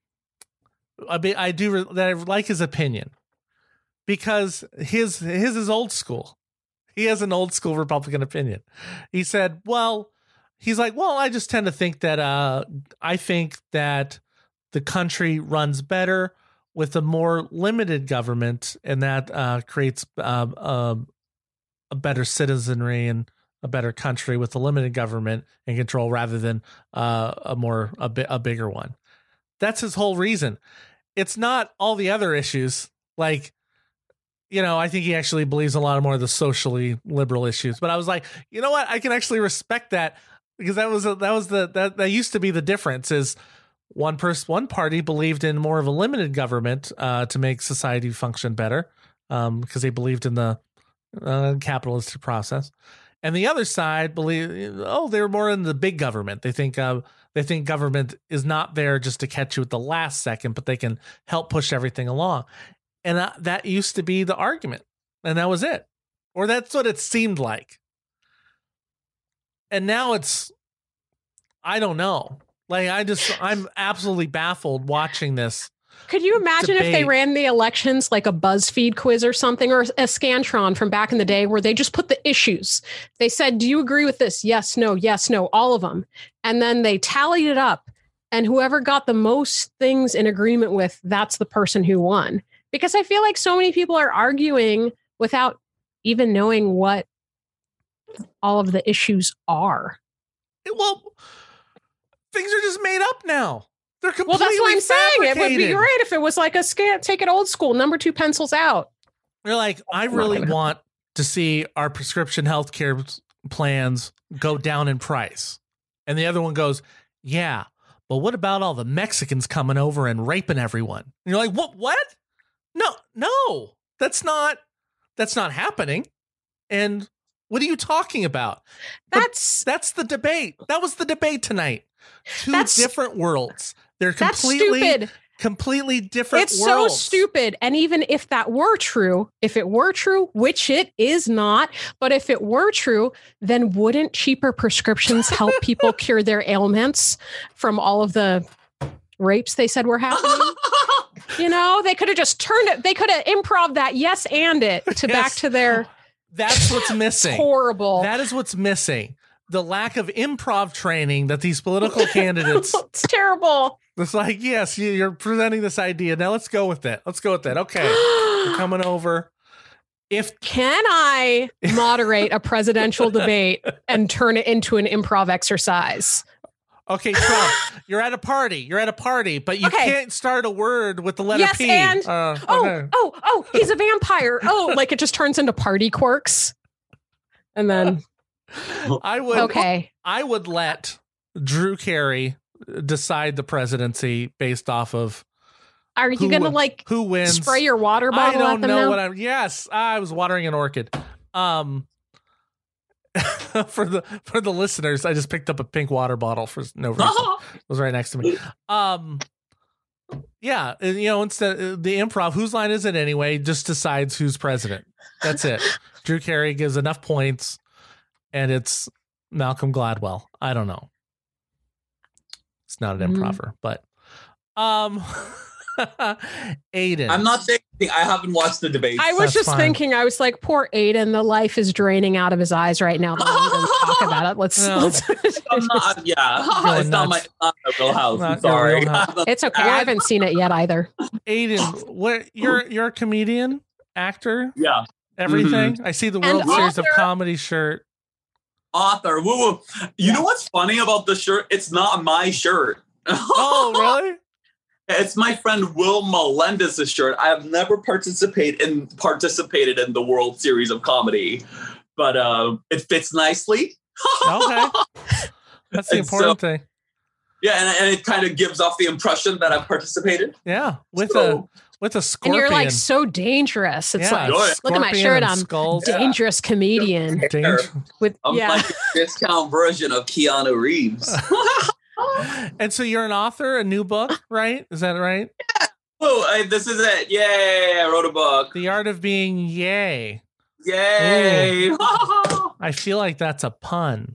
I be, I do re- that I like his opinion because his his is old school. He has an old school Republican opinion. He said, "Well, he's like, well, I just tend to think that uh, I think that the country runs better with a more limited government, and that uh, creates uh, uh, a better citizenry and a better country with a limited government and control rather than uh, a more a, bi- a bigger one." That's his whole reason. It's not all the other issues. Like, you know, I think he actually believes a lot of more of the socially liberal issues. But I was like, you know what? I can actually respect that, because that was a, that was the that that used to be the difference. Is one person, one party believed in more of a limited government uh, to make society function better, um, because they believed in the uh, capitalist process, and the other side believe, oh, they're more in the big government. They think uh, they think government is not there just to catch you at the last second, but they can help push everything along. And uh, that used to be the argument, and that was it, or that's what it seemed like. And now it's, I don't know. Like, I just, I'm absolutely baffled watching this. Could you imagine if they debate. ran the elections like a BuzzFeed quiz or something, or a Scantron from back in the day, where they just put the issues? They said, do you agree with this? Yes, no, yes, no, all of them. And then they tallied it up. And whoever got the most things in agreement with, that's the person who won. Because I feel like so many people are arguing without even knowing what all of the issues are. Well, things are just made up now. They're completely Well, that's what I'm saying. It would be fabricated. great if it was like a scan, take it old school, number two pencils out. They're like, I really want to see our prescription healthcare plans go down in price. And the other one goes, yeah, but what about all the Mexicans coming over and raping everyone? And you're like, what, what? No, no, that's not, that's not happening. And what are you talking about? But That's that's the debate. That was the debate tonight. Two That's- different worlds. They're that's completely, stupid. completely different It's worlds. so stupid. And even if that were true, if it were true, which it is not, but if it were true, then wouldn't cheaper prescriptions help people cure their ailments from all of the rapes they said were happening? You know, they could have just turned it. They could have improv that yes and it to Yes. back to their That's what's missing. horrible. That is what's missing. The lack of improv training that these political candidates. It's terrible. It's like, yes, you- you're presenting this idea. Now let's go with it. Let's go with it. Okay, we're coming over. If Can I moderate a presidential debate and turn it into an improv exercise? okay, Trump, you're at a party. You're at a party, but you Okay. can't start a word with the letter Yes, P. and- Uh, Oh, okay. oh, oh, he's a vampire. Oh, like it just turns into party quirks. And then, I would. okay. I would let Drew Carey decide the presidency based off of Are you who, going to like who wins. spray your water I bottle don't at them know now? what I'm. Yes, I was watering an orchid. Um, for the for the listeners, I just picked up a pink water bottle for no reason. It was right next to me. Um, yeah, and, you know, instead uh, the improv, whose line is it anyway? Just decides who's president. That's it. Drew Carey gives enough points, and it's Malcolm Gladwell. I don't know. It's not an Mm. improver, but um, Aiden. I'm not saying anything. I haven't watched the debate. I was That's just fine. thinking, I was like, poor Aiden, the life is draining out of his eyes right now. But I'm going to talk about it. Let's, No. let's I'm not, yeah, Going it's not my nuts. not my real house. Not I'm your sorry. real house. It's okay. I haven't seen it yet either. Aiden, what you're you're a comedian, actor, yeah, everything. I see the World And Series of author. Comedy shirt. author. Woo woo. You know what's funny about the shirt? It's not my shirt. Oh, really? It's my friend Will Melendez's shirt. I have never participated in participated in the World Series of Comedy, but uh, it fits nicely. Okay. That's the And important so- thing. Yeah, and, and it kind of gives off the impression that I've participated. Yeah, with So- a with a And scorpion. you're like so dangerous. It's Yeah, like, Enjoy it. look at my scorpion shirt. and I'm skulls. Yeah. dangerous comedian Danger. with, I'm yeah. like a discount version of Keanu Reeves. And so you're an author, a new book, right? Is that right? Oh, I, this is it. Yay, I wrote a book. The Art of Being Yay. Yay. I feel like that's a pun.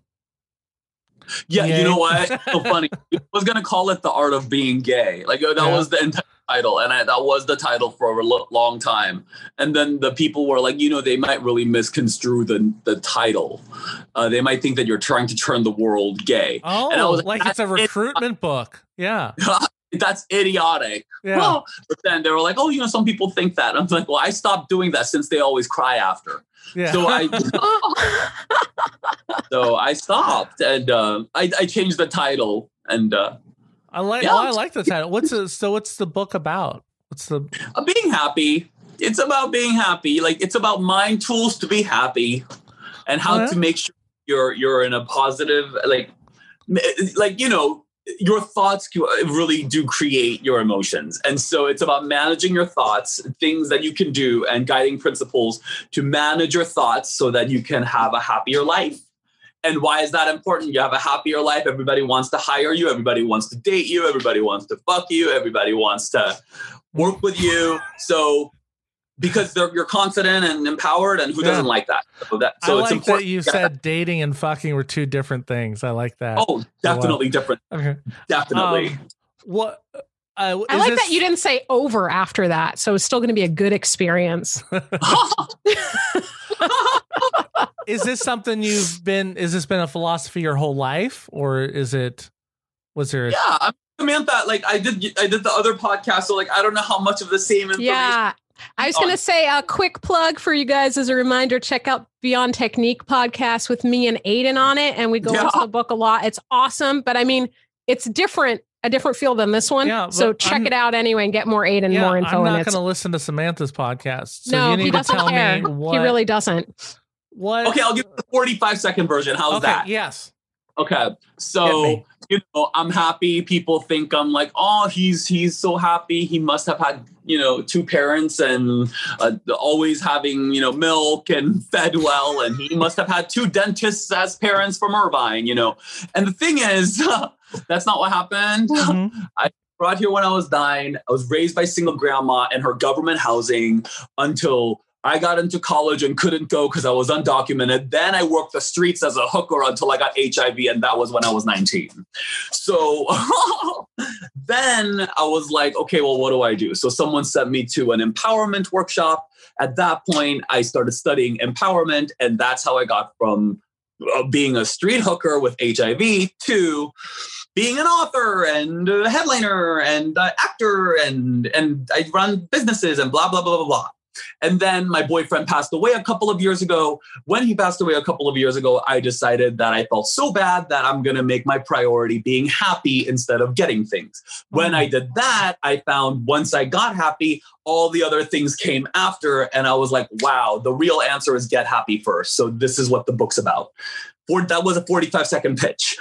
Yeah, Yay. you know what? It's so funny. I was gonna call it The Art of Being Gay. Like that Yeah. was the entire title, and I, that was the title for a lo- long time. And then the people were like, you know, they might really misconstrue the the title. Uh, they might think that you're trying to turn the world gay. Oh, And I was like like, it's a that's it. recruitment book. Yeah. That's idiotic. Yeah. Well, but then they were like, oh, you know, some people think that. I'm like, well, I stopped doing that since they always cry after. Yeah. So I so I stopped, and uh, I, I changed the title. And uh, I like Yeah. oh, I like the title. What's the, so what's the book about? What's the uh, being happy. It's about being happy. Like it's about mind tools to be happy, and how Yeah. to make sure you're you're in a positive, like m- like you know, your thoughts co- really do create your emotions. And so it's about managing your thoughts, things that you can do, and guiding principles to manage your thoughts so that you can have a happier life. And why is that important? You have a happier life. Everybody wants to hire you. Everybody wants to date you. Everybody wants to fuck you. Everybody wants to work with you. So because they're you're confident and empowered, and who Yeah. doesn't like that? So, that, so I it's like important. that you to get said dating and fucking were two different things. I like that. that. Oh, definitely different. Okay. Definitely. Um, what? Uh, I is like this- that you didn't say over after that, so it's still going to be a good experience. Is this something you've been? Is this been a philosophy your whole life, or is it? Was there? A, yeah, I'm Samantha. Like I did, I did the other podcast, so like I don't know how much of the same information. Yeah. I was going to say a quick plug for you guys as a reminder. Check out Beyond Technique podcast with me and Aiden on it. And we go Yeah. into the book a lot. It's awesome. But I mean, it's different, a different feel than this one. Yeah, so but check I'm- it out anyway and get more Aiden, yeah, more info. I'm in not it. going to listen to Samantha's podcast. So no, you need he to doesn't tell care. me what. He really doesn't. What? Okay, I'll give you the forty-five second version. How's okay. that? Yes. Okay, Hit so me. you know, I'm happy. People think I'm like, oh, he's he's so happy. He must have had you know two parents and uh, always having you know milk and fed well, and he must have had two dentists as parents from Irvine. You know, and the thing is, that's not what happened. Mhm. Brought here when I was nine. I was raised by single grandma in her government housing until I got into college and couldn't go because I was undocumented. Then I worked the streets as a hooker until I got H I V, and that was when I was nineteen. So then I was like, okay, well, what do I do? So someone sent me to an empowerment workshop. At that point, I started studying empowerment, and that's how I got from uh, being a street hooker with H I V to being an author and a headliner and uh, actor, and and I run businesses and blah, blah, blah, blah, blah. And then my boyfriend passed away a couple of years ago. When he passed away a couple of years ago, I decided that I felt so bad that I'm going to make my priority being happy instead of getting things. When I did that, I found once I got happy, all the other things came after. And I was like, wow, the real answer is get happy first. So this is what the book's about. For, that was a forty-five second pitch.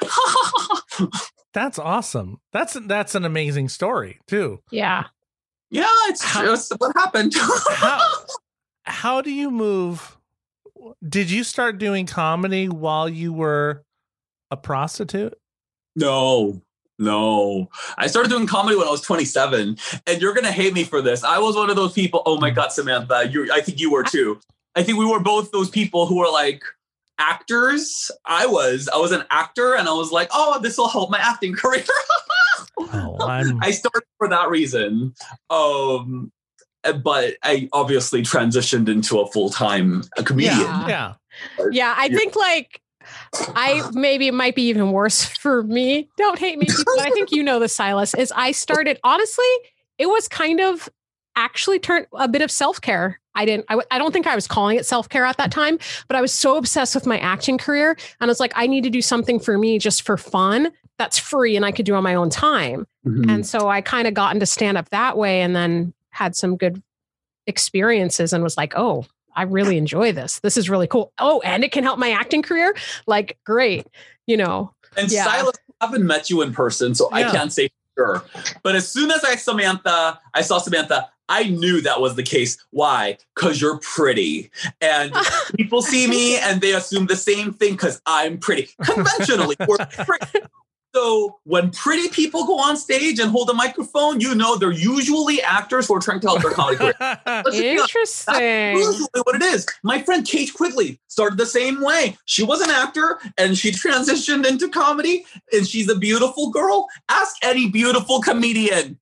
That's awesome. That's that's an amazing story too. Yeah. Yeah, it's How- just what happened. How how do you move? Did you start doing comedy while you were a prostitute? No, no. I started doing comedy when I was twenty-seven, and you're gonna hate me for this. I was one of those people. Oh my God, Samantha, you. I think you were too. I think we were both those people who were like actors. I was. I was an actor, and I was like, oh, this will help my acting career. Oh, I'm I started for that reason. Um, but I obviously transitioned into a full-time comedian. yeah, yeah. Yeah. I Yeah. think like, I maybe it might be even worse for me. Don't hate me, people, but I think you know the Silas is I started, honestly, it was kind of actually turned a bit of self-care. I didn't, I, w- I don't think I was calling it self-care at that time, but I was so obsessed with my acting career. And I was like, I need to do something for me just for fun that's free and I could do on my own time. Mhm. And so I kind of got into stand up that way and then had some good experiences and was like, oh, I really enjoy this. This is really cool. Oh, and it can help my acting career. Like, great. You know, And Yeah. Silas, I haven't met you in person, so I Yeah. can't say for sure. But as soon as I Samantha, I saw Samantha, I knew that was the case. Why? Because you're pretty. And people see me and they assume the same thing because I'm pretty. Conventionally, we're pretty. So when pretty people go on stage and hold a microphone, you know they're usually actors who are trying to help their comedy career. Let's just be honest. interesting. That's usually what it is. My friend Kate Quigley started the same way. She was an actor and she transitioned into comedy, and she's a beautiful girl. Ask any beautiful comedian.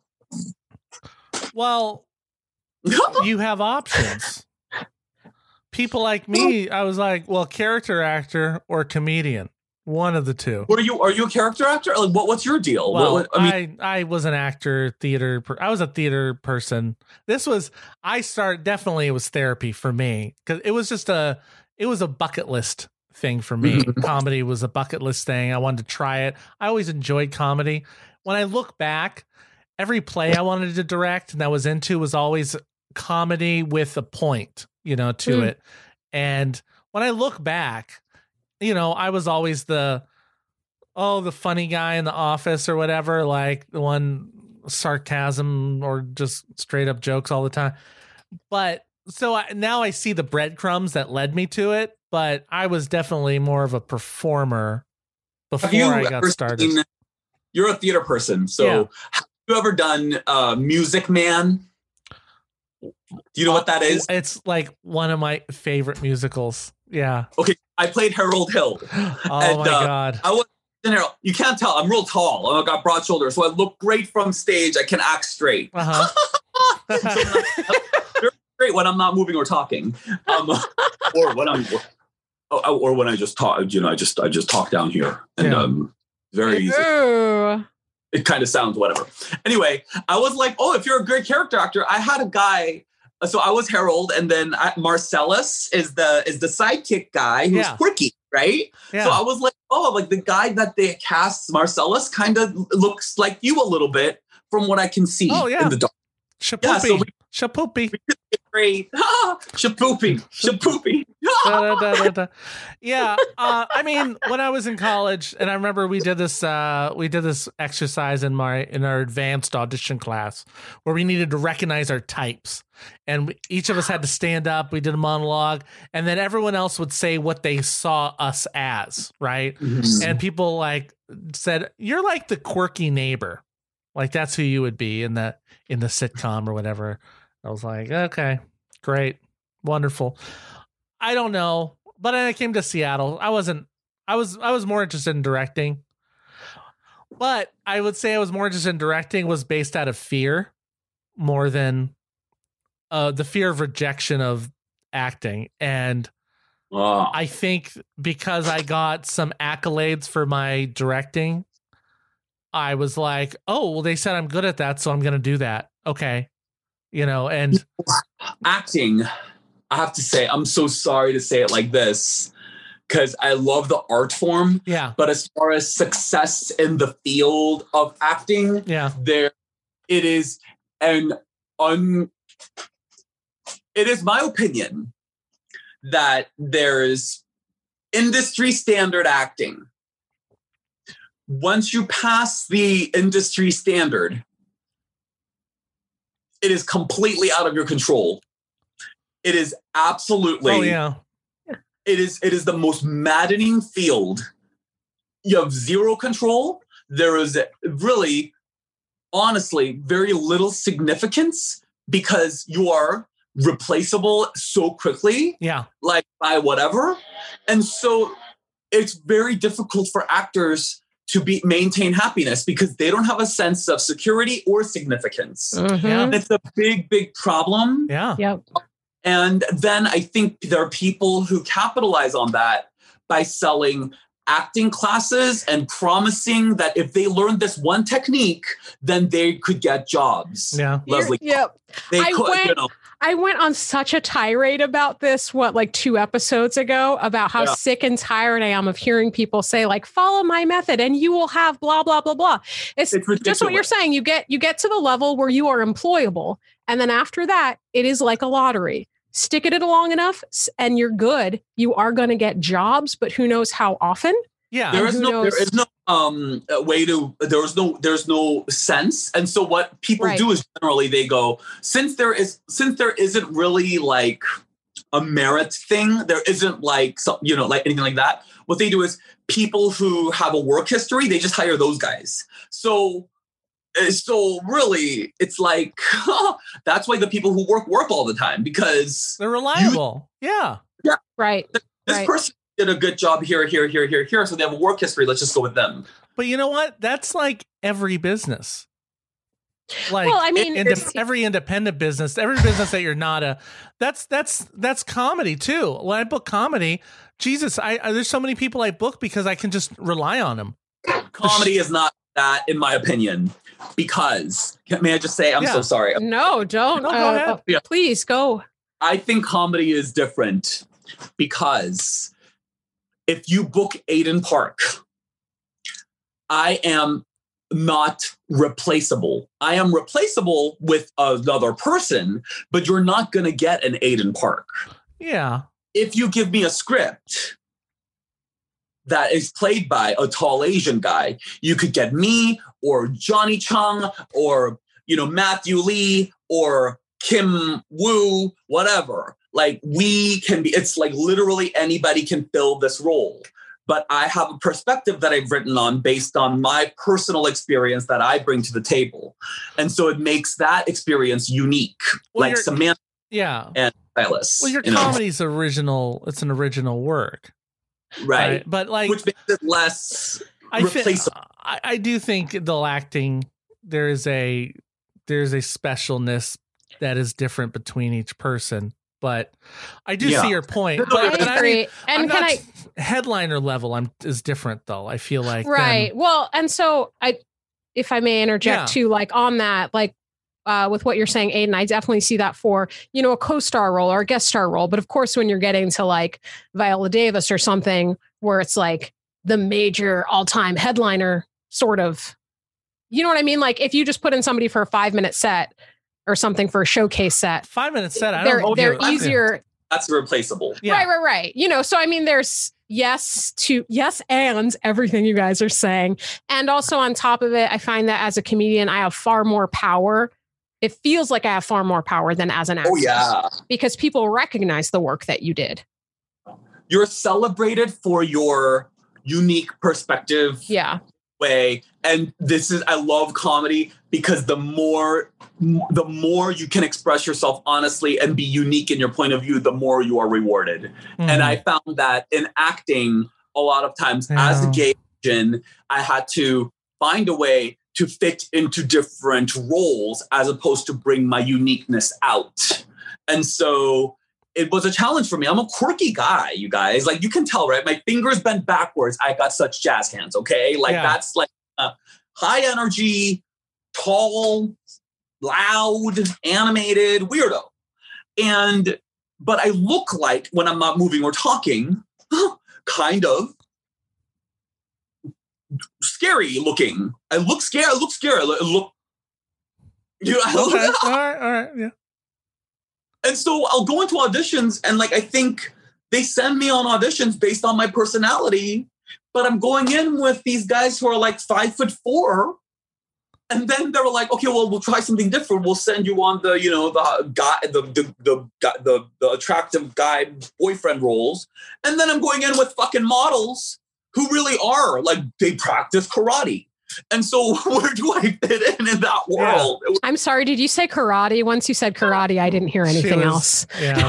Well, you have options. People like me, I was like, well, character actor or comedian, one of the two. Were you? Are you a character actor? Like, what, what's your deal? Well, What- what- I, I mean, I was an actor, theater. Per, I was a theater person. This was I start definitely it was therapy for me because it was just a it was a bucket list thing for me. Mhm. Comedy was a bucket list thing. I wanted to try it. I always enjoyed comedy. When I look back, every play I wanted to direct and I was into was always comedy with a point, you know, to Mm. it. And when I look back, you know, I was always the oh, the funny guy in the office or whatever, like the one sarcasm or just straight up jokes all the time. But so I, now I see the breadcrumbs that led me to it, but I was definitely more of a performer before have you I got ever started. seen? You're a theater person, so Yeah. have you ever done uh, Music Man? Do you know what that is? It's like one of my favorite musicals. Yeah. Okay, I played Harold Hill. Oh And, my uh, god. I was in there. You can't tell. I'm real tall. I got broad shoulders, so I look great from stage. I can act straight. Uh-huh. Very great when I'm not moving or talking, um, or when I'm, or, or when I just talk. You know, I just I just talk down here, and Yeah. um, very easy. Ooh. It kind of sounds whatever. Anyway, I was like, oh, if you're a great character actor, I had a guy. So I was Harold, and then I, Marcellus is the is the sidekick guy who's Yeah. quirky, right? Yeah. So I was like, oh, like the guy that they cast, Marcellus, kind of looks like you a little bit from what I can see Oh, yeah. in the dark. Shapoopy. Yeah, so we- Shapoopy. Great. Shapoopy. Shapoopy. Da, da, da, da, da. Yeah, uh, I mean, when I was in college, and I remember we did this, uh, we did this exercise in my in our advanced audition class where we needed to recognize our types, and we, each of us had to stand up. We did a monologue, and then everyone else would say what they saw us as, right? Mhm. And people like said, "You're like the quirky neighbor, like that's who you would be in the in the sitcom or whatever." I was like, "Okay, great, wonderful." I don't know, but I came to Seattle. I wasn't. I was. I was more interested in directing, but I would say I was more interested in directing was based out of fear, more than uh, the fear of rejection of acting. And Oh. I think because I got some accolades for my directing, I was like, "Oh, well, they said I'm good at that, so I'm going to do that." Okay, you know, and Acting, I have to say, I'm so sorry to say it like this, because I love the art form. yeah, But as far as success in the field of acting, yeah, there it is an un it is my opinion that there's industry standard acting. Once you pass the industry standard, it is completely out of your control. It is absolutely oh yeah, it is it is the most maddening field. You have zero control. There is really, honestly, very little significance because you are replaceable so quickly, yeah, like by whatever. And so it's very difficult for actors to be maintain happiness because they don't have a sense of security or significance. Mhm. Yeah. And it's a big, big problem. yeah, Yep. And then I think there are people who capitalize on that by selling acting classes and promising that if they learn this one technique, then they could get jobs. yeah. Leslie, Yep. they I could, went- you know. I went on such a tirade about this, what, like two episodes ago, about how Yeah. sick and tired I am of hearing people say, like, follow my method and you will have blah, blah, blah, blah. It's, It's just what you're ridiculous. saying. You get you get to the level where you are employable. And then after that, it is like a lottery. Stick it in long enough s- and you're good. You are going to get jobs, but who knows how often? Yeah. There is who no, knows? there is no um way to. There's no, there's no sense. And so what people Right. do is generally they go, since there is, since there isn't really like a merit thing, there isn't like some, you know, like anything like that. What they do is people who have a work history, they just hire those guys. So, uh, so really, it's like that's why the people who work work all the time because They're reliable. yeah. Right. this Right. person did a good job here, here, here, here, here. So they have a work history. Let's just go with them. But you know what? That's like every business. Like Well, I mean, inde- it's- every independent business, every business that you're not a, that's that's that's comedy too. When I book comedy, Jesus, I, I there's so many people I book because I can just rely on them. Comedy is not that, in my opinion, because may I just say, I'm Yeah. so sorry. No, don't. No, go Uh, ahead. Yeah. Please go. I think comedy is different because if you book Aiden Park, I am not replaceable. I am replaceable with another person, but you're not going to get an Aiden Park. Yeah. If you give me a script that is played by a tall Asian guy, you could get me or Johnny Chung or, you know, Matthew Lee or Kim Woo, whatever. Like we can be, it's like literally anybody can fill this role. but I have a perspective that I've written on based on my personal experience that I bring to the table. And so it makes that experience unique, Well, like you're- Samantha Yeah. and Silas. Well, your you know, comedy's original. It's an original work, right? But like, Which makes it less I, thi- replaceable. I I do think the acting there is a there's a specialness that is different between each person. But I do Yeah. see your point. No, But, I but agree. mean, and I'm can not- I headliner level I'm is different though. I feel like than- right? Well, and so I, if I may interject Yeah. too, like on that, like uh, with what you're saying, Aiden, I definitely see that for you know a co-star role or a guest star role. But of course, when you're getting to like Viola Davis or something, where it's like the major all-time headliner, sort of, you know what I mean? Like if you just put in somebody for a five-minute set or something for a showcase set, five minutes set. I they're don't they're do it. easier. That's replaceable. Yeah. Right, right, right. You know, so I mean, there's yes to yes and everything you guys are saying. And also on top of it, I find that as a comedian, I have far more power. It feels like I have far more power than as an actor. Oh yeah. Because people recognize the work that you did. You're celebrated for your unique perspective Yeah. way. And this is, I love comedy because the more, the more you can express yourself honestly and be unique in your point of view, the more you are rewarded. Mhm. And I found that in acting, a lot of times as a Yeah. gay Asian, I had to find a way to fit into different roles as opposed to bring my uniqueness out. And so it was a challenge for me. I'm a quirky guy, you guys. Like you can tell, right? My fingers bent backwards. I got such jazz hands, okay? Like Yeah. that's like a high energy, tall, loud, animated weirdo. And, but I look like when I'm not moving or talking, kind of scary looking. I look scary. I look scary. I look, I look you know, I look- Okay. All right. All right. Yeah. And so I'll go into auditions and like I think they send me on auditions based on my personality, but I'm going in with these guys who are like five foot four. And then they were like, okay, well, we'll try something different. We'll send you on the, you know, the guy, the the the the, the attractive guy boyfriend roles. And then I'm going in with fucking models who really are like they practice karate. And so where do I fit in in that world? Yeah. I'm sorry. Did you say karate? Once you said karate, I didn't hear anything was, else. Yeah.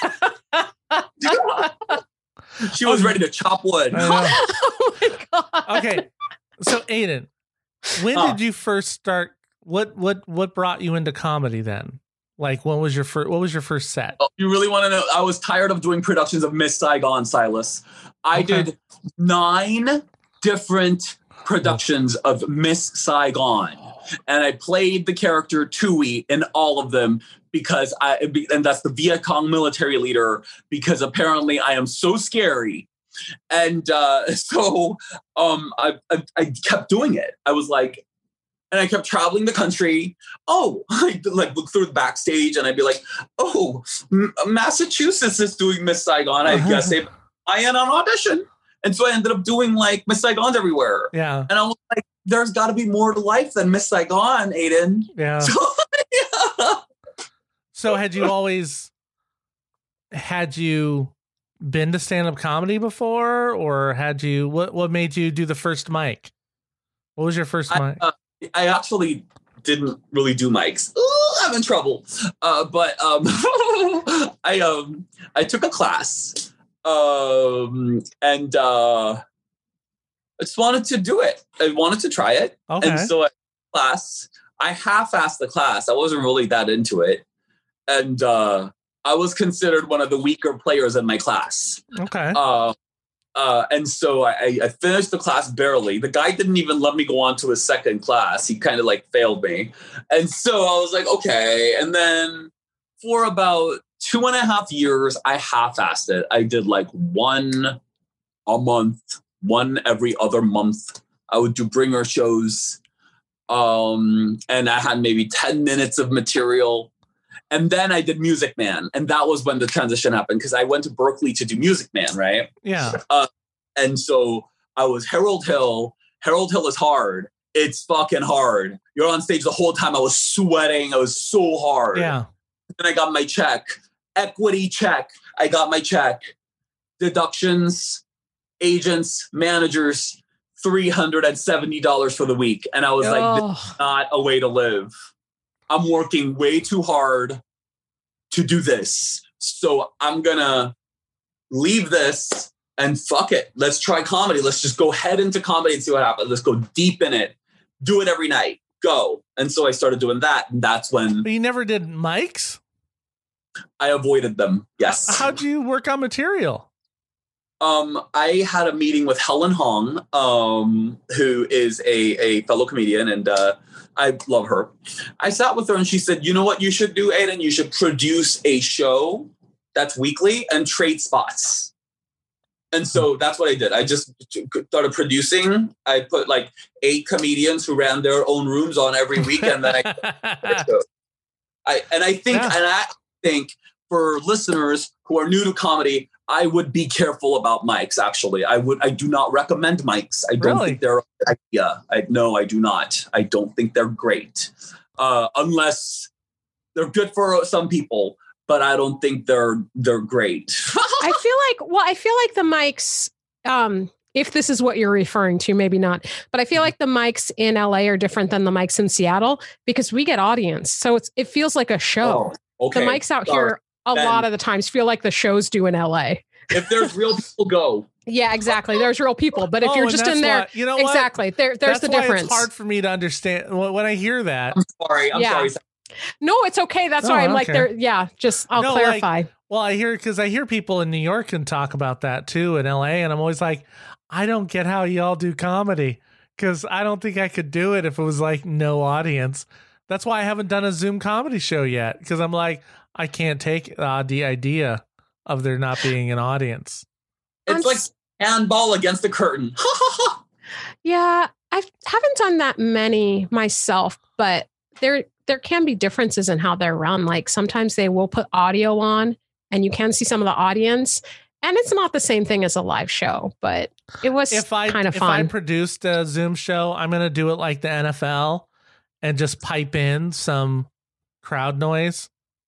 She was ready to chop wood. Oh my God. Okay. So Aiden, when Huh. did you first start? What what what brought you into comedy then? Like, what was your first? What was your first set? Oh, you really want to know? I was tired of doing productions of Miss Saigon, Silas. I Okay. did nine different productions of Miss Saigon, and I played the character Tui in all of them because I and that's the Viet Cong military leader because apparently I am so scary. And uh, so um, I, I, I kept doing it. I was like, and I kept traveling the country. Oh, I like look through the backstage and I'd be like, oh, M- Massachusetts is doing Miss Saigon. I guess they, I am on audition. And so I ended up doing like Miss Saigons everywhere. Yeah. And I was like, there's got to be more to life than Miss Saigon, Aiden. Yeah. So, yeah. So had you always had you been to stand-up comedy before, or had you what what made you do the first mic? What was your first I, mic? uh, I actually didn't really do mics. Ooh, I'm in trouble. Uh, but um, I um I took a class um and uh, I just wanted to do it. I wanted to try it. Okay. And so I class, I half-assed the class. I wasn't really that into it. And uh, I was considered one of the weaker players in my class. Okay. Uh, uh, and so I, I finished the class barely. The guy didn't even let me go on to his second class. He kind of like failed me. And so I was like, okay. And then for about two and a half years, I half-assed it. I did like one a month, one every other month. I would do bringer shows. Um, and I had maybe ten minutes of material. And then I did Music Man. And that was when the transition happened because I went to Berkeley to do Music Man, right? Yeah. Uh, and so I was Harold Hill. Harold Hill is hard. It's fucking hard. You're on stage the whole time. I was sweating. I was so hard. Yeah. Then I got my check. Equity check. I got my check. Deductions, agents, managers, three hundred seventy dollars for the week. And I was like, Oh. this is not a way to live. I'm working way too hard to do this. So I'm going to leave this and fuck it. Let's try comedy. Let's just go head into comedy and see what happens. Let's go deep in it. Do it every night. Go. And so I started doing that. And that's when But you never did mics? I avoided them. Yes. How'd you work on material? Um, I had a meeting with Helen Hong, um, who is a, a fellow comedian, and uh, I love her. I sat with her and she said, you know what you should do, Aiden? You should produce a show that's weekly and trade spots. And so that's what I did. I just started producing. I put like eight comedians who ran their own rooms on every week. And then I, I and I think, Yeah. and I think for listeners who are new to comedy, I would be careful about mics. Actually, I would. I do not recommend mics. I don't Really? think they're a good idea. I no, I do not. I don't think they're great, uh, unless they're good for some people. But I don't think they're they're great. I feel like, well, I feel like the mics, um, if this is what you're referring to, maybe not, but I feel like the mics in L A are different than the mics in Seattle because we get audience. So it's, it feels like a show. Oh, okay. The mics out Sorry. here a Then- lot of the times feel like the shows do in L A. If there's real people, go. Yeah, exactly. There's real people. But if Oh, you're and just that's in there, why- you know what? exactly. There, there's That's the why difference. It's hard for me to understand when when I hear that. I'm sorry. I'm Yeah. sorry. No, it's okay. That's Oh, why I'm like okay. there. Yeah, just I'll No, like- clarify. Well, I hear because I hear people in New York can talk about that too in L A, and I'm always like, I don't get how y'all do comedy because I don't think I could do it if it was like no audience. That's why I haven't done a Zoom comedy show yet because I'm like, I can't take uh, the idea of there not being an audience. It's I'm like s- handball against the curtain. Yeah, I haven't done that many myself, but there there can be differences in how they're run. Like sometimes they will put audio on and you can see some of the audience. And it's not the same thing as a live show, but it was If I kind of if I fun. produced a Zoom show, I'm gonna do it like the N F L and just pipe in some crowd noise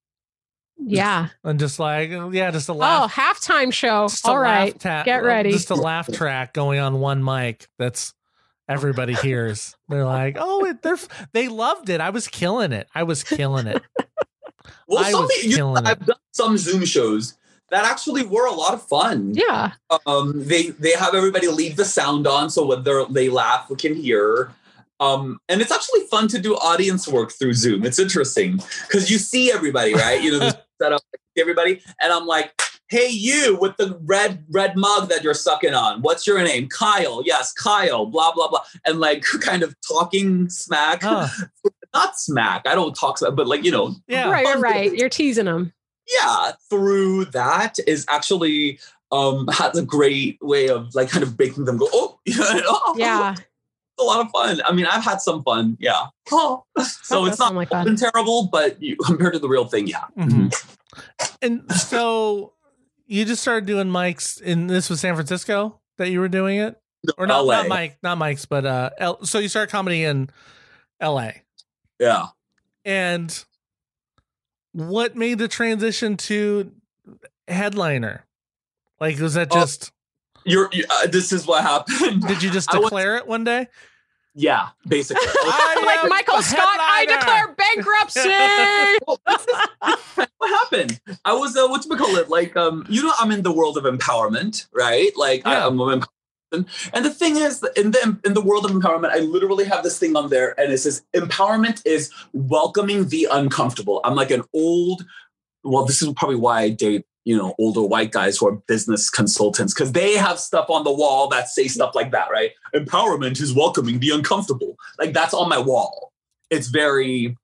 Yeah. and just like yeah, just a Oh, laugh. halftime show. just a All right. laugh ta- get ready. Just a laugh track going on one mic that's everybody hears. They're like, oh, it, they're they loved it. I was killing it. I was killing it. Well, I some was you know, killing it. I've done some Zoom shows that actually were a lot of fun. Yeah. Um, they they have everybody leave the sound on, so when they they laugh, we can hear. Um, and it's actually fun to do audience work through Zoom. It's interesting because you see everybody, right? You know, there's set up everybody, and I'm like, hey, you with the red red mug that you're sucking on. What's your name? Kyle. Yes, Kyle. Blah blah blah, and like kind of talking smack. Huh. Not smack. I don't talk smack, but like you know, Yeah. Right, fun right, right. things. You're teasing them. Yeah, through that is actually um has a great way of like kind of making them go, oh, oh Yeah. it's a lot of fun. I mean, I've had some fun, yeah. so That it's does not sound like fun. been terrible, but you, compared to the real thing, yeah. Mhm. And so you just started doing mics in this was San Francisco that you were doing it? Or not, L A. not Mike, not Mike's, but uh L- so you started comedy in L A. Yeah. And what made the transition to headliner? Like, was that Oh, just, You're, you, uh, this is what happened. did you just I was- declare it one day? Yeah, basically. I Like am Michael the Scott, I headliner. declare bankruptcy. Well, this is what happened. I was, uh, what you call it? Like, um, you know, I'm in the world of empowerment, right? Like, I, Yeah. I'm an empowerment. And the thing is, in the in the world of empowerment, I literally have this thing on there, and it says, "Empowerment is welcoming the uncomfortable." I'm like an old. Well, this is probably why I date, you know, older white guys who are business consultants, because they have stuff on the wall that say stuff like that, right? Empowerment is welcoming the uncomfortable. Like that's on my wall. It's very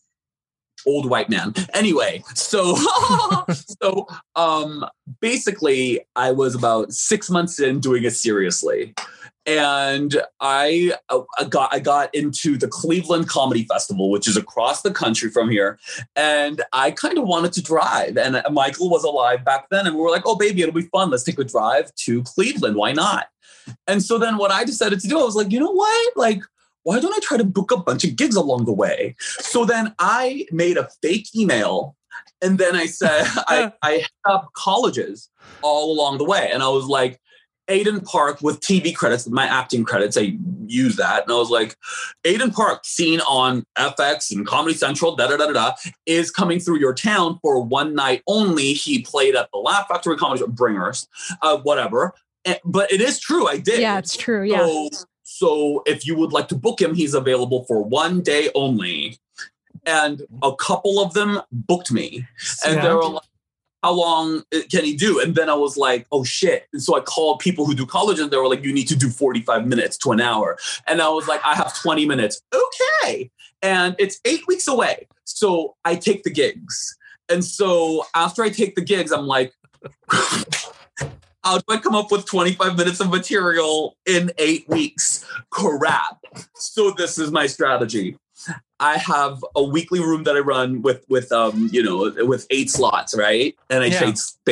old white man. Anyway, so so um basically I was about six months in doing it seriously. And I, uh, I got I got into the Cleveland Comedy Festival, which is across the country from here. And I kind of wanted to drive. And Michael was alive back then. And we were like, oh, baby, it'll be fun. Let's take a drive to Cleveland. Why not? And so then what I decided to do, I was like, you know what? Like, why don't I try to book a bunch of gigs along the way? So then I made a fake email. And then I said, I, I hit up colleges all along the way. And I was like, Aiden Park with T V credits, my acting credits, I use that. And I was like, Aiden Park, seen on F X and Comedy Central, da da da da da, is coming through your town for one night only. He played at the Laugh Factory Comedy Bringers, uh, whatever. And, but it is true, I did. Yeah, it's true. Yeah. So, so if you would like to book him, he's available for one day only. And a couple of them booked me. And Yeah. they were like, how long can he do? And then I was like, oh shit. And so I called people who do college and they were like, you need to do forty-five minutes to an hour. And I was like, I have twenty minutes. Okay. And it's eight weeks away. So I take the gigs. And so after I take the gigs, I'm like, how do I come up with twenty-five minutes of material in eight weeks? Crap. So this is my strategy. I have a weekly room that I run with, with um, you know, with eight slots, right? And I Yeah. trade space.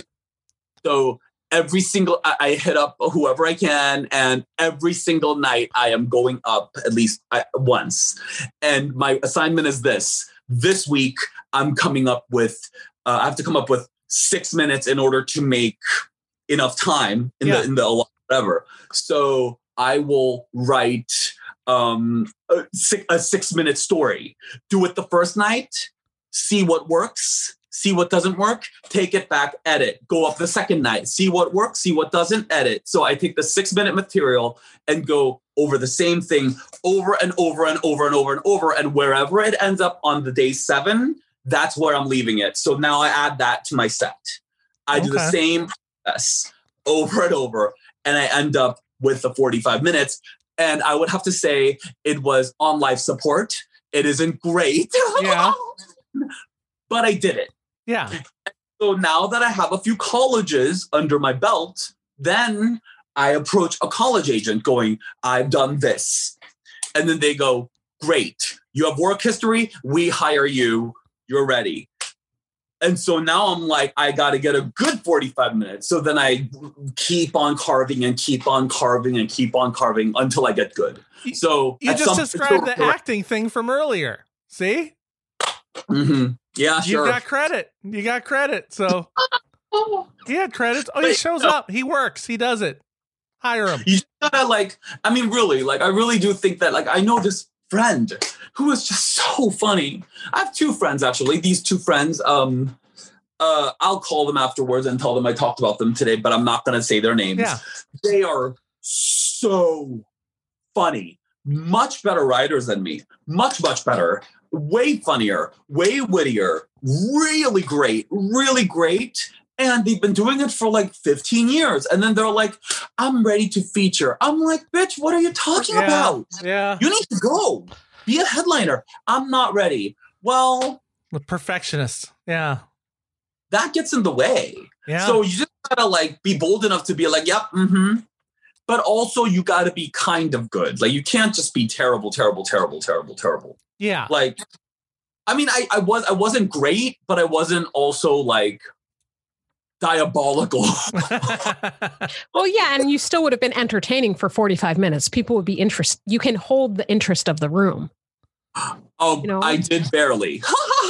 So every single, I, I hit up whoever I can, and every single night I am going up at least uh, once. And my assignment is this: this week I'm coming up with, uh, I have to come up with six minutes in order to make enough time in Yeah. the in the whatever. So I will write um a six, a six minute story, do it the first night, see what works, see what doesn't work, take it back, edit, go up the second night, see what works, see what doesn't, edit. So I take the six minute material and go over the same thing over and over and over and over and over, and wherever it ends up on the day seven, that's where I'm leaving it. So now I add that to my set. I do the Okay. same process over and over, and I end up with the forty-five minutes. And I would have to say it was on life support. It isn't great. Yeah. But I did it. Yeah. So now that I have a few colleges under my belt, then I approach a college agent going, I've done this. And then they go, great. You have work history. We hire you. You're ready. And so now I'm like, I got to get a good forty-five minutes. So then I keep on carving and keep on carving and keep on carving until I get good. So You at just some- described the so- acting thing from earlier. See? Mhm. Yeah, You sure. got credit. You got credit. So he had credits. Oh, he Wait, shows no. up. He works. He does it. Hire him. You just gotta like, I mean, really, like, I really do think that, like, I know this friend who is just so funny. I have two friends, actually. These two friends, um, uh, I'll call them afterwards and tell them I talked about them today, but I'm not going to say their names. Yeah. They are so funny, much better writers than me, much, much better, way funnier, way wittier, really great, really great. And they've been doing it for like fifteen years. And then they're like, I'm ready to feature. I'm like, bitch, what are you talking Yeah. about? Yeah. You need to go be a headliner. I'm not ready. Well, The perfectionist. Yeah. that gets in the way. Yeah. So you just gotta like be bold enough to be like, yep, mm-hmm. But also you gotta be kind of good. Like you can't just be terrible, terrible, terrible, terrible, terrible. yeah. Like, I mean, I, I was I wasn't great, but I wasn't also like diabolical. Well, yeah, and you still would have been entertaining for forty-five minutes. People would be interested. You can hold the interest of the room. Oh, You know? I did barely.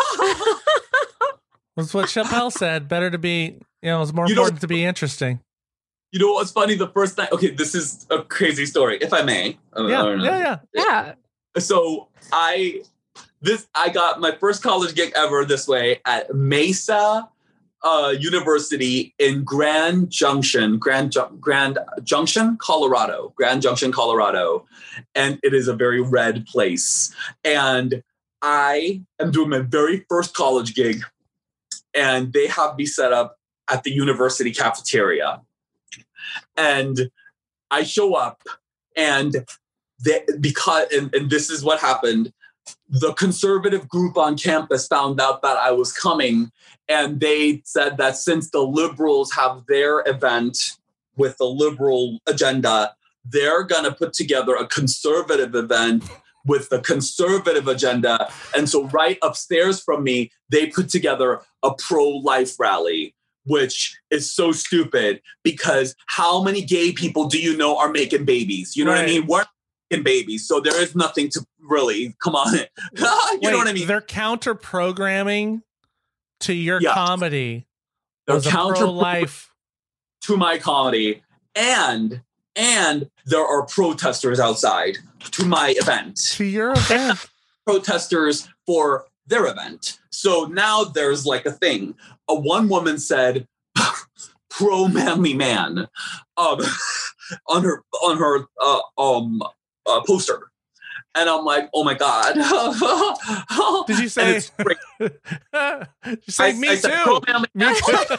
That's what Chappelle said. Better to be, you know, it's more You don't- important to be interesting. You know what's funny? The first night, okay, this is a crazy story, if I may. Uh, I Yeah. don't know. Yeah. Yeah. Yeah. So I this I got my first college gig ever this way at Mesa uh, University in Grand Junction, Grand Ju- Grand Junction, Colorado, Grand Junction, Colorado, and it is a very red place. And I am doing my very first college gig, and they have me set up at the university cafeteria. And I show up, and they, because and, and this is what happened. The conservative group on campus found out that I was coming, and they said that since the liberals have their event with the liberal agenda, they're going to put together a conservative event with the conservative agenda. And so right upstairs from me, they put together a pro-life rally, which is so stupid because how many gay people do you know are making babies? You know what I Right. mean? We're in babies, so there is nothing to really come on. you Wait, know what I mean? They're counter programming to your Yeah. comedy. They're Was a counter pro-life. to my comedy, and and there are protesters outside to my event. To your event. Protesters for their event. So now there's like a thing. A one woman said, "Pro manly man," um, on her on her uh, um uh, poster, and I'm like, "Oh my god!" Did you say? Did you say I, me I too? said, "Pro manly Me man."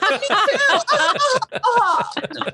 too.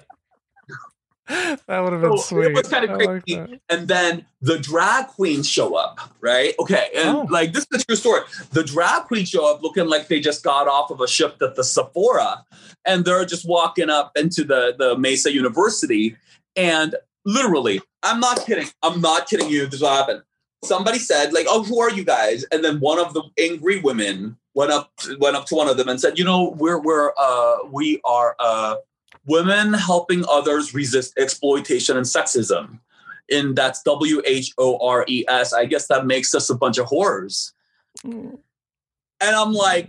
That would have been So sweet. it was kind of I crazy. like that. And then the drag queens show up, right? Okay. And Oh. like, this is a true story. The drag queens show up looking like they just got off of a shift at the Sephora, and they're just walking up into the, the Mesa University. And literally, I'm not kidding. I'm not kidding you. This is what happened. Somebody said, like, "Oh, who are you guys?" And then one of the angry women went up, went up to one of them and said, "You know, we're, we're, uh, we are, uh, women helping others resist exploitation and sexism." And that's W H O R E S. I guess that makes us a bunch of whores. Mm. And I'm like,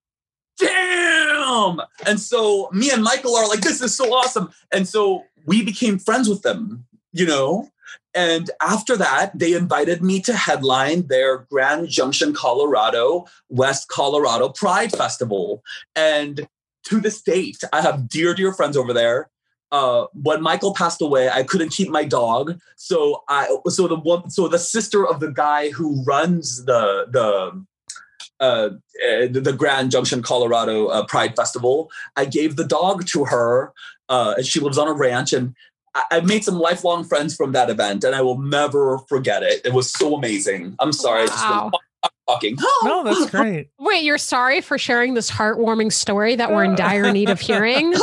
damn. And so me and Michael are like, this is so awesome. And so we became friends with them, you know? And after that, they invited me to headline their Grand Junction, Colorado, West Colorado Pride Festival. And to this date, I have dear, dear friends over there. Uh, when Michael passed away, I couldn't keep my dog, so I so the one so the sister of the guy who runs the the uh, the Grand Junction, Colorado uh, Pride Festival, I gave the dog to her, uh, and she lives on a ranch, and I, I've made some lifelong friends from that event, and I will never forget it. It was so amazing. I'm sorry, Wow. I just talking. No, that's great. Wait, you're sorry for sharing this heartwarming story that we're in dire need of hearing?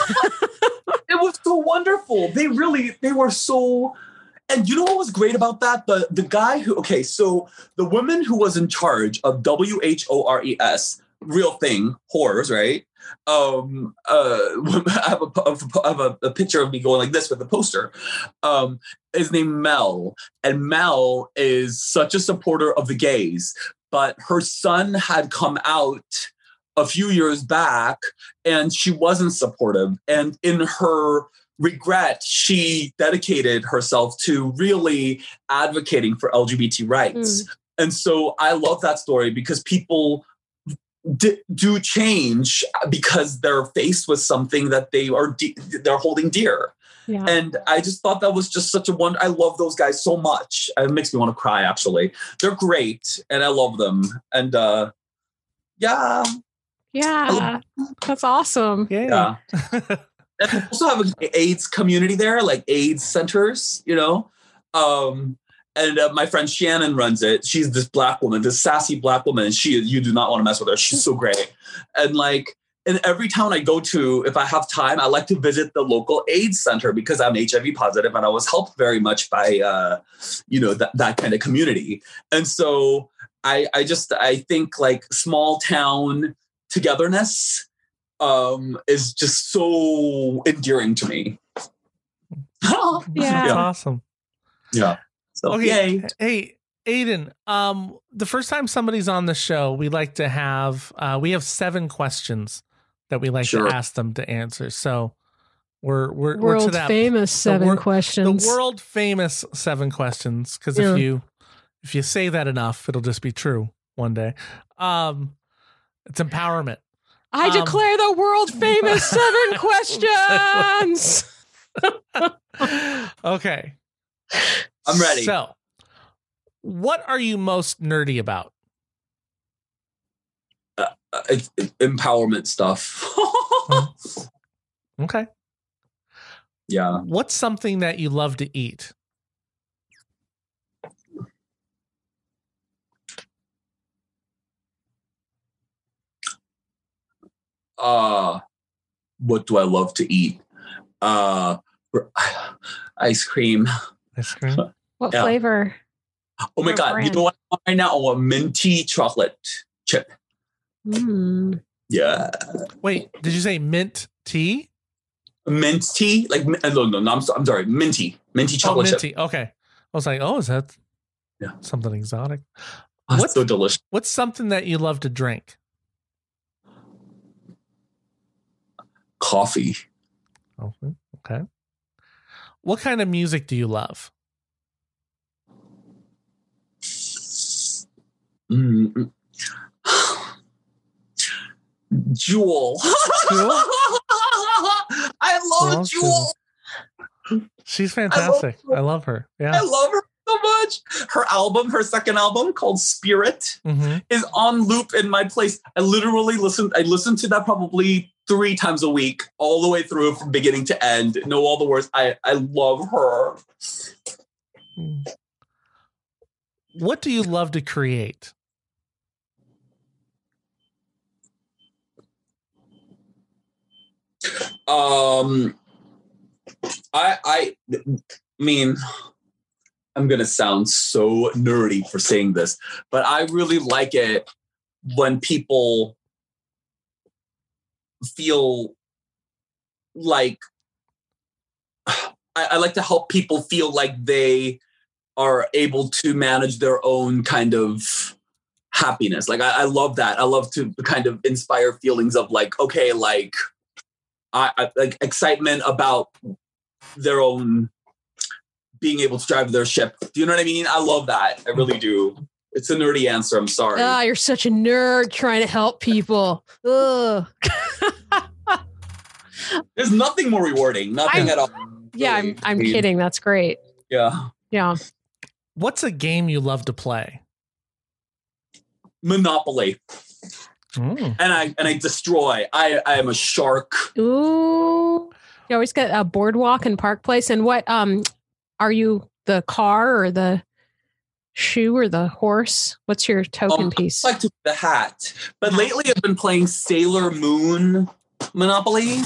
It was so wonderful. They really, they were so, and you know what was great about that? The the guy who, okay, so the woman who was in charge of W H O R E S, real thing, whores, right? Um, uh, I have, a, I have a, a picture of me going like this with the poster. Um, is named Mel, and Mel is such a supporter of the gays, but her son had come out a few years back and she wasn't supportive. And in her regret, she dedicated herself to really advocating for L G B T rights. Mm. And so I love that story because people d- do change because they're faced with something that they are de- they're holding dear. Yeah. And I just thought that was just such a wonder. I love those guys so much. It makes me want to cry, actually. They're great and I love them. And uh, yeah. Yeah, that's awesome. Yeah. And we also have an AIDS community there, like AIDS centers, you know. Um, and uh, my friend Shannon runs it. She's this black woman, this sassy black woman. And she, you do not want to mess with her. She's so great. And like in every town I go to, if I have time, I like to visit the local AIDS center because I'm H I V positive and I was helped very much by, uh, you know, that, that kind of community. And so I, I just, I think like small town togetherness um, is just so endearing to me. Yeah. That's awesome. Yeah. So, okay. Yay. Hey, Aiden, um, the first time somebody's on the show, we like to have, uh, we have seven questions that we like Sure. to ask them to answer. So we're, we're, World we're to that famous seven wor- questions. The world famous seven questions. Cause Yeah. if you, if you say that enough, it'll just be true one day. Um, It's empowerment. I Um, declare the world famous seven questions. Okay. I'm ready. So, what are you most nerdy about? Uh, it's, it's empowerment stuff. Okay. Yeah. What's something that you love to eat? Uh, what do I love to eat? Uh, ice cream. Ice cream. What Yeah. flavor? Oh my Or God. You brand? know what I want right now? I want minty chocolate chip. Mm. Yeah. Wait, did you say mint tea? Mint tea? Like, mi- no, no, no I'm, so, I'm sorry. Minty. Minty Oh, chocolate mint chip. tea. Okay. I was like, oh, is that Yeah. something exotic? Oh, it's What's- so delicious. What's something that you love to drink? Coffee. Oh, okay. What kind of music do you love? Mm. Jewel. Jewel? I love Love Jewel. She's fantastic. I love, I love her. Yeah. I love her so much. Her album, her second album called Spirit, Mm-hmm. is on loop in my place. I literally listened. I listened to that probably three times a week, all the way through from beginning to end. Know all the words. I I love her. What do you love to create? Um, I I mean, I'm gonna sound so nerdy for saying this, but I really like it when people feel like I, I like to help people feel like they are able to manage their own kind of happiness. Like I, I love that. I love to kind of inspire feelings of like, okay, like I, I like excitement about their own being able to drive their ship. Do you know what I mean? I love that. I really do. It's a nerdy answer. I'm sorry. Ah, you're such a nerd trying to help people. Ugh. There's nothing more rewarding. Nothing I'm- at all. Yeah, I'm Really. I'm I mean, kidding. That's great. Yeah. Yeah. What's a game you love to play? Monopoly. Mm. And I and I destroy. I, I am a shark. Ooh. You always get a boardwalk and Park Place. And what um are you, the car or the shoe or the horse? What's your token Um, piece? I like to the hat. But lately I've been playing Sailor Moon Monopoly.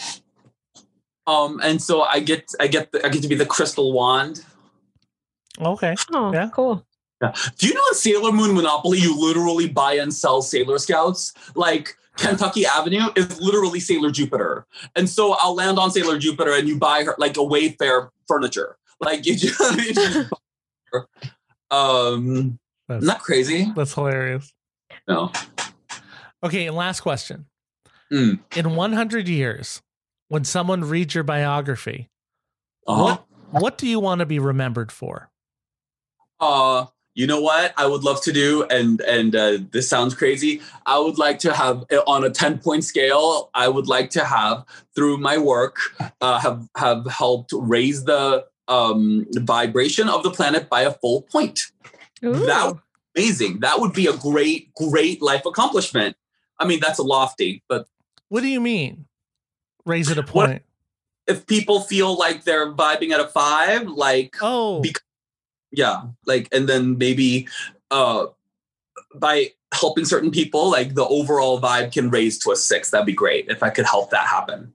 Um, and so I get I get the, I get to be the crystal wand. Okay. Oh, yeah. cool. Yeah. Do you know in Sailor Moon Monopoly you literally buy and sell Sailor Scouts? Like Kentucky Avenue is literally Sailor Jupiter. And so I'll land on Sailor Jupiter and you buy her like a Wayfair furniture. Like you just, you just um That's, not crazy. that's hilarious. No. Okay, and last question. Mm. In one hundred years, when someone reads your biography, Uh-huh. what what do you want to be remembered for? Uh, you know what I would love to do, and and uh, this sounds crazy. I would like to have on a ten point scale. I would like to have through my work uh, have have helped raise the um, vibration of the planet by a full point. Ooh. That would be amazing. That would be a great great life accomplishment. I mean, that's a lofty, but What do you mean? Raise it a What- point. if people feel like they're vibing at a five, like Oh, Bec- yeah, like, and then maybe uh, by helping certain people, like the overall vibe can raise to a six. That'd be great if I could help that happen.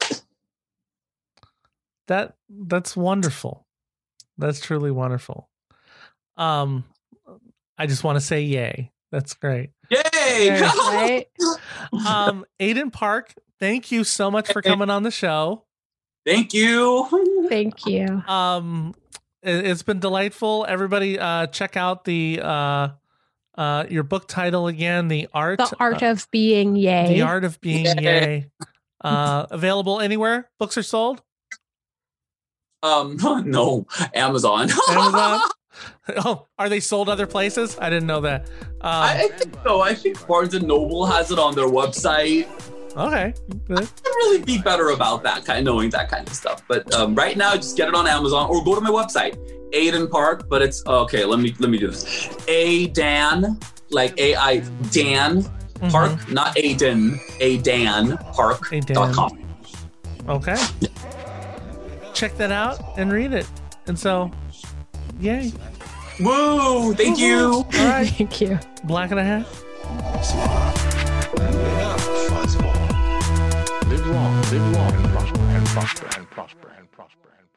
that that's wonderful. That's truly wonderful. Um, I just want to say yay. That's great. Yay! Right? Um, Aiden Park, thank you so much for coming on the show. Thank you. Thank you. Um, it, it's been delightful. Everybody, uh, check out the uh, uh, your book title again. The art, The Art uh, of Being Yay. the art of being Yay. yay. Uh, available anywhere books are sold. Um, no, Amazon. Amazon. Oh, are they sold other places? I didn't know that. Um, I, I think so. I think Barnes and Noble has it on their website. okay. Good. I'd really be better about that kind, knowing that kind of stuff. But um, right now, just get it on Amazon or go to my website, Aiden Park. But it's okay. Let me let me do this. A Dan, like A I Dan Park, not Aiden. A Dan Park Adan. dot com. Okay. Check that out and read it. And so, yay. Woo! Thank you. All right. Thank you. Black and a hat. Fuzzball. Live long, live long, and prosper, and prosper, and prosper, and prosper, and prosper.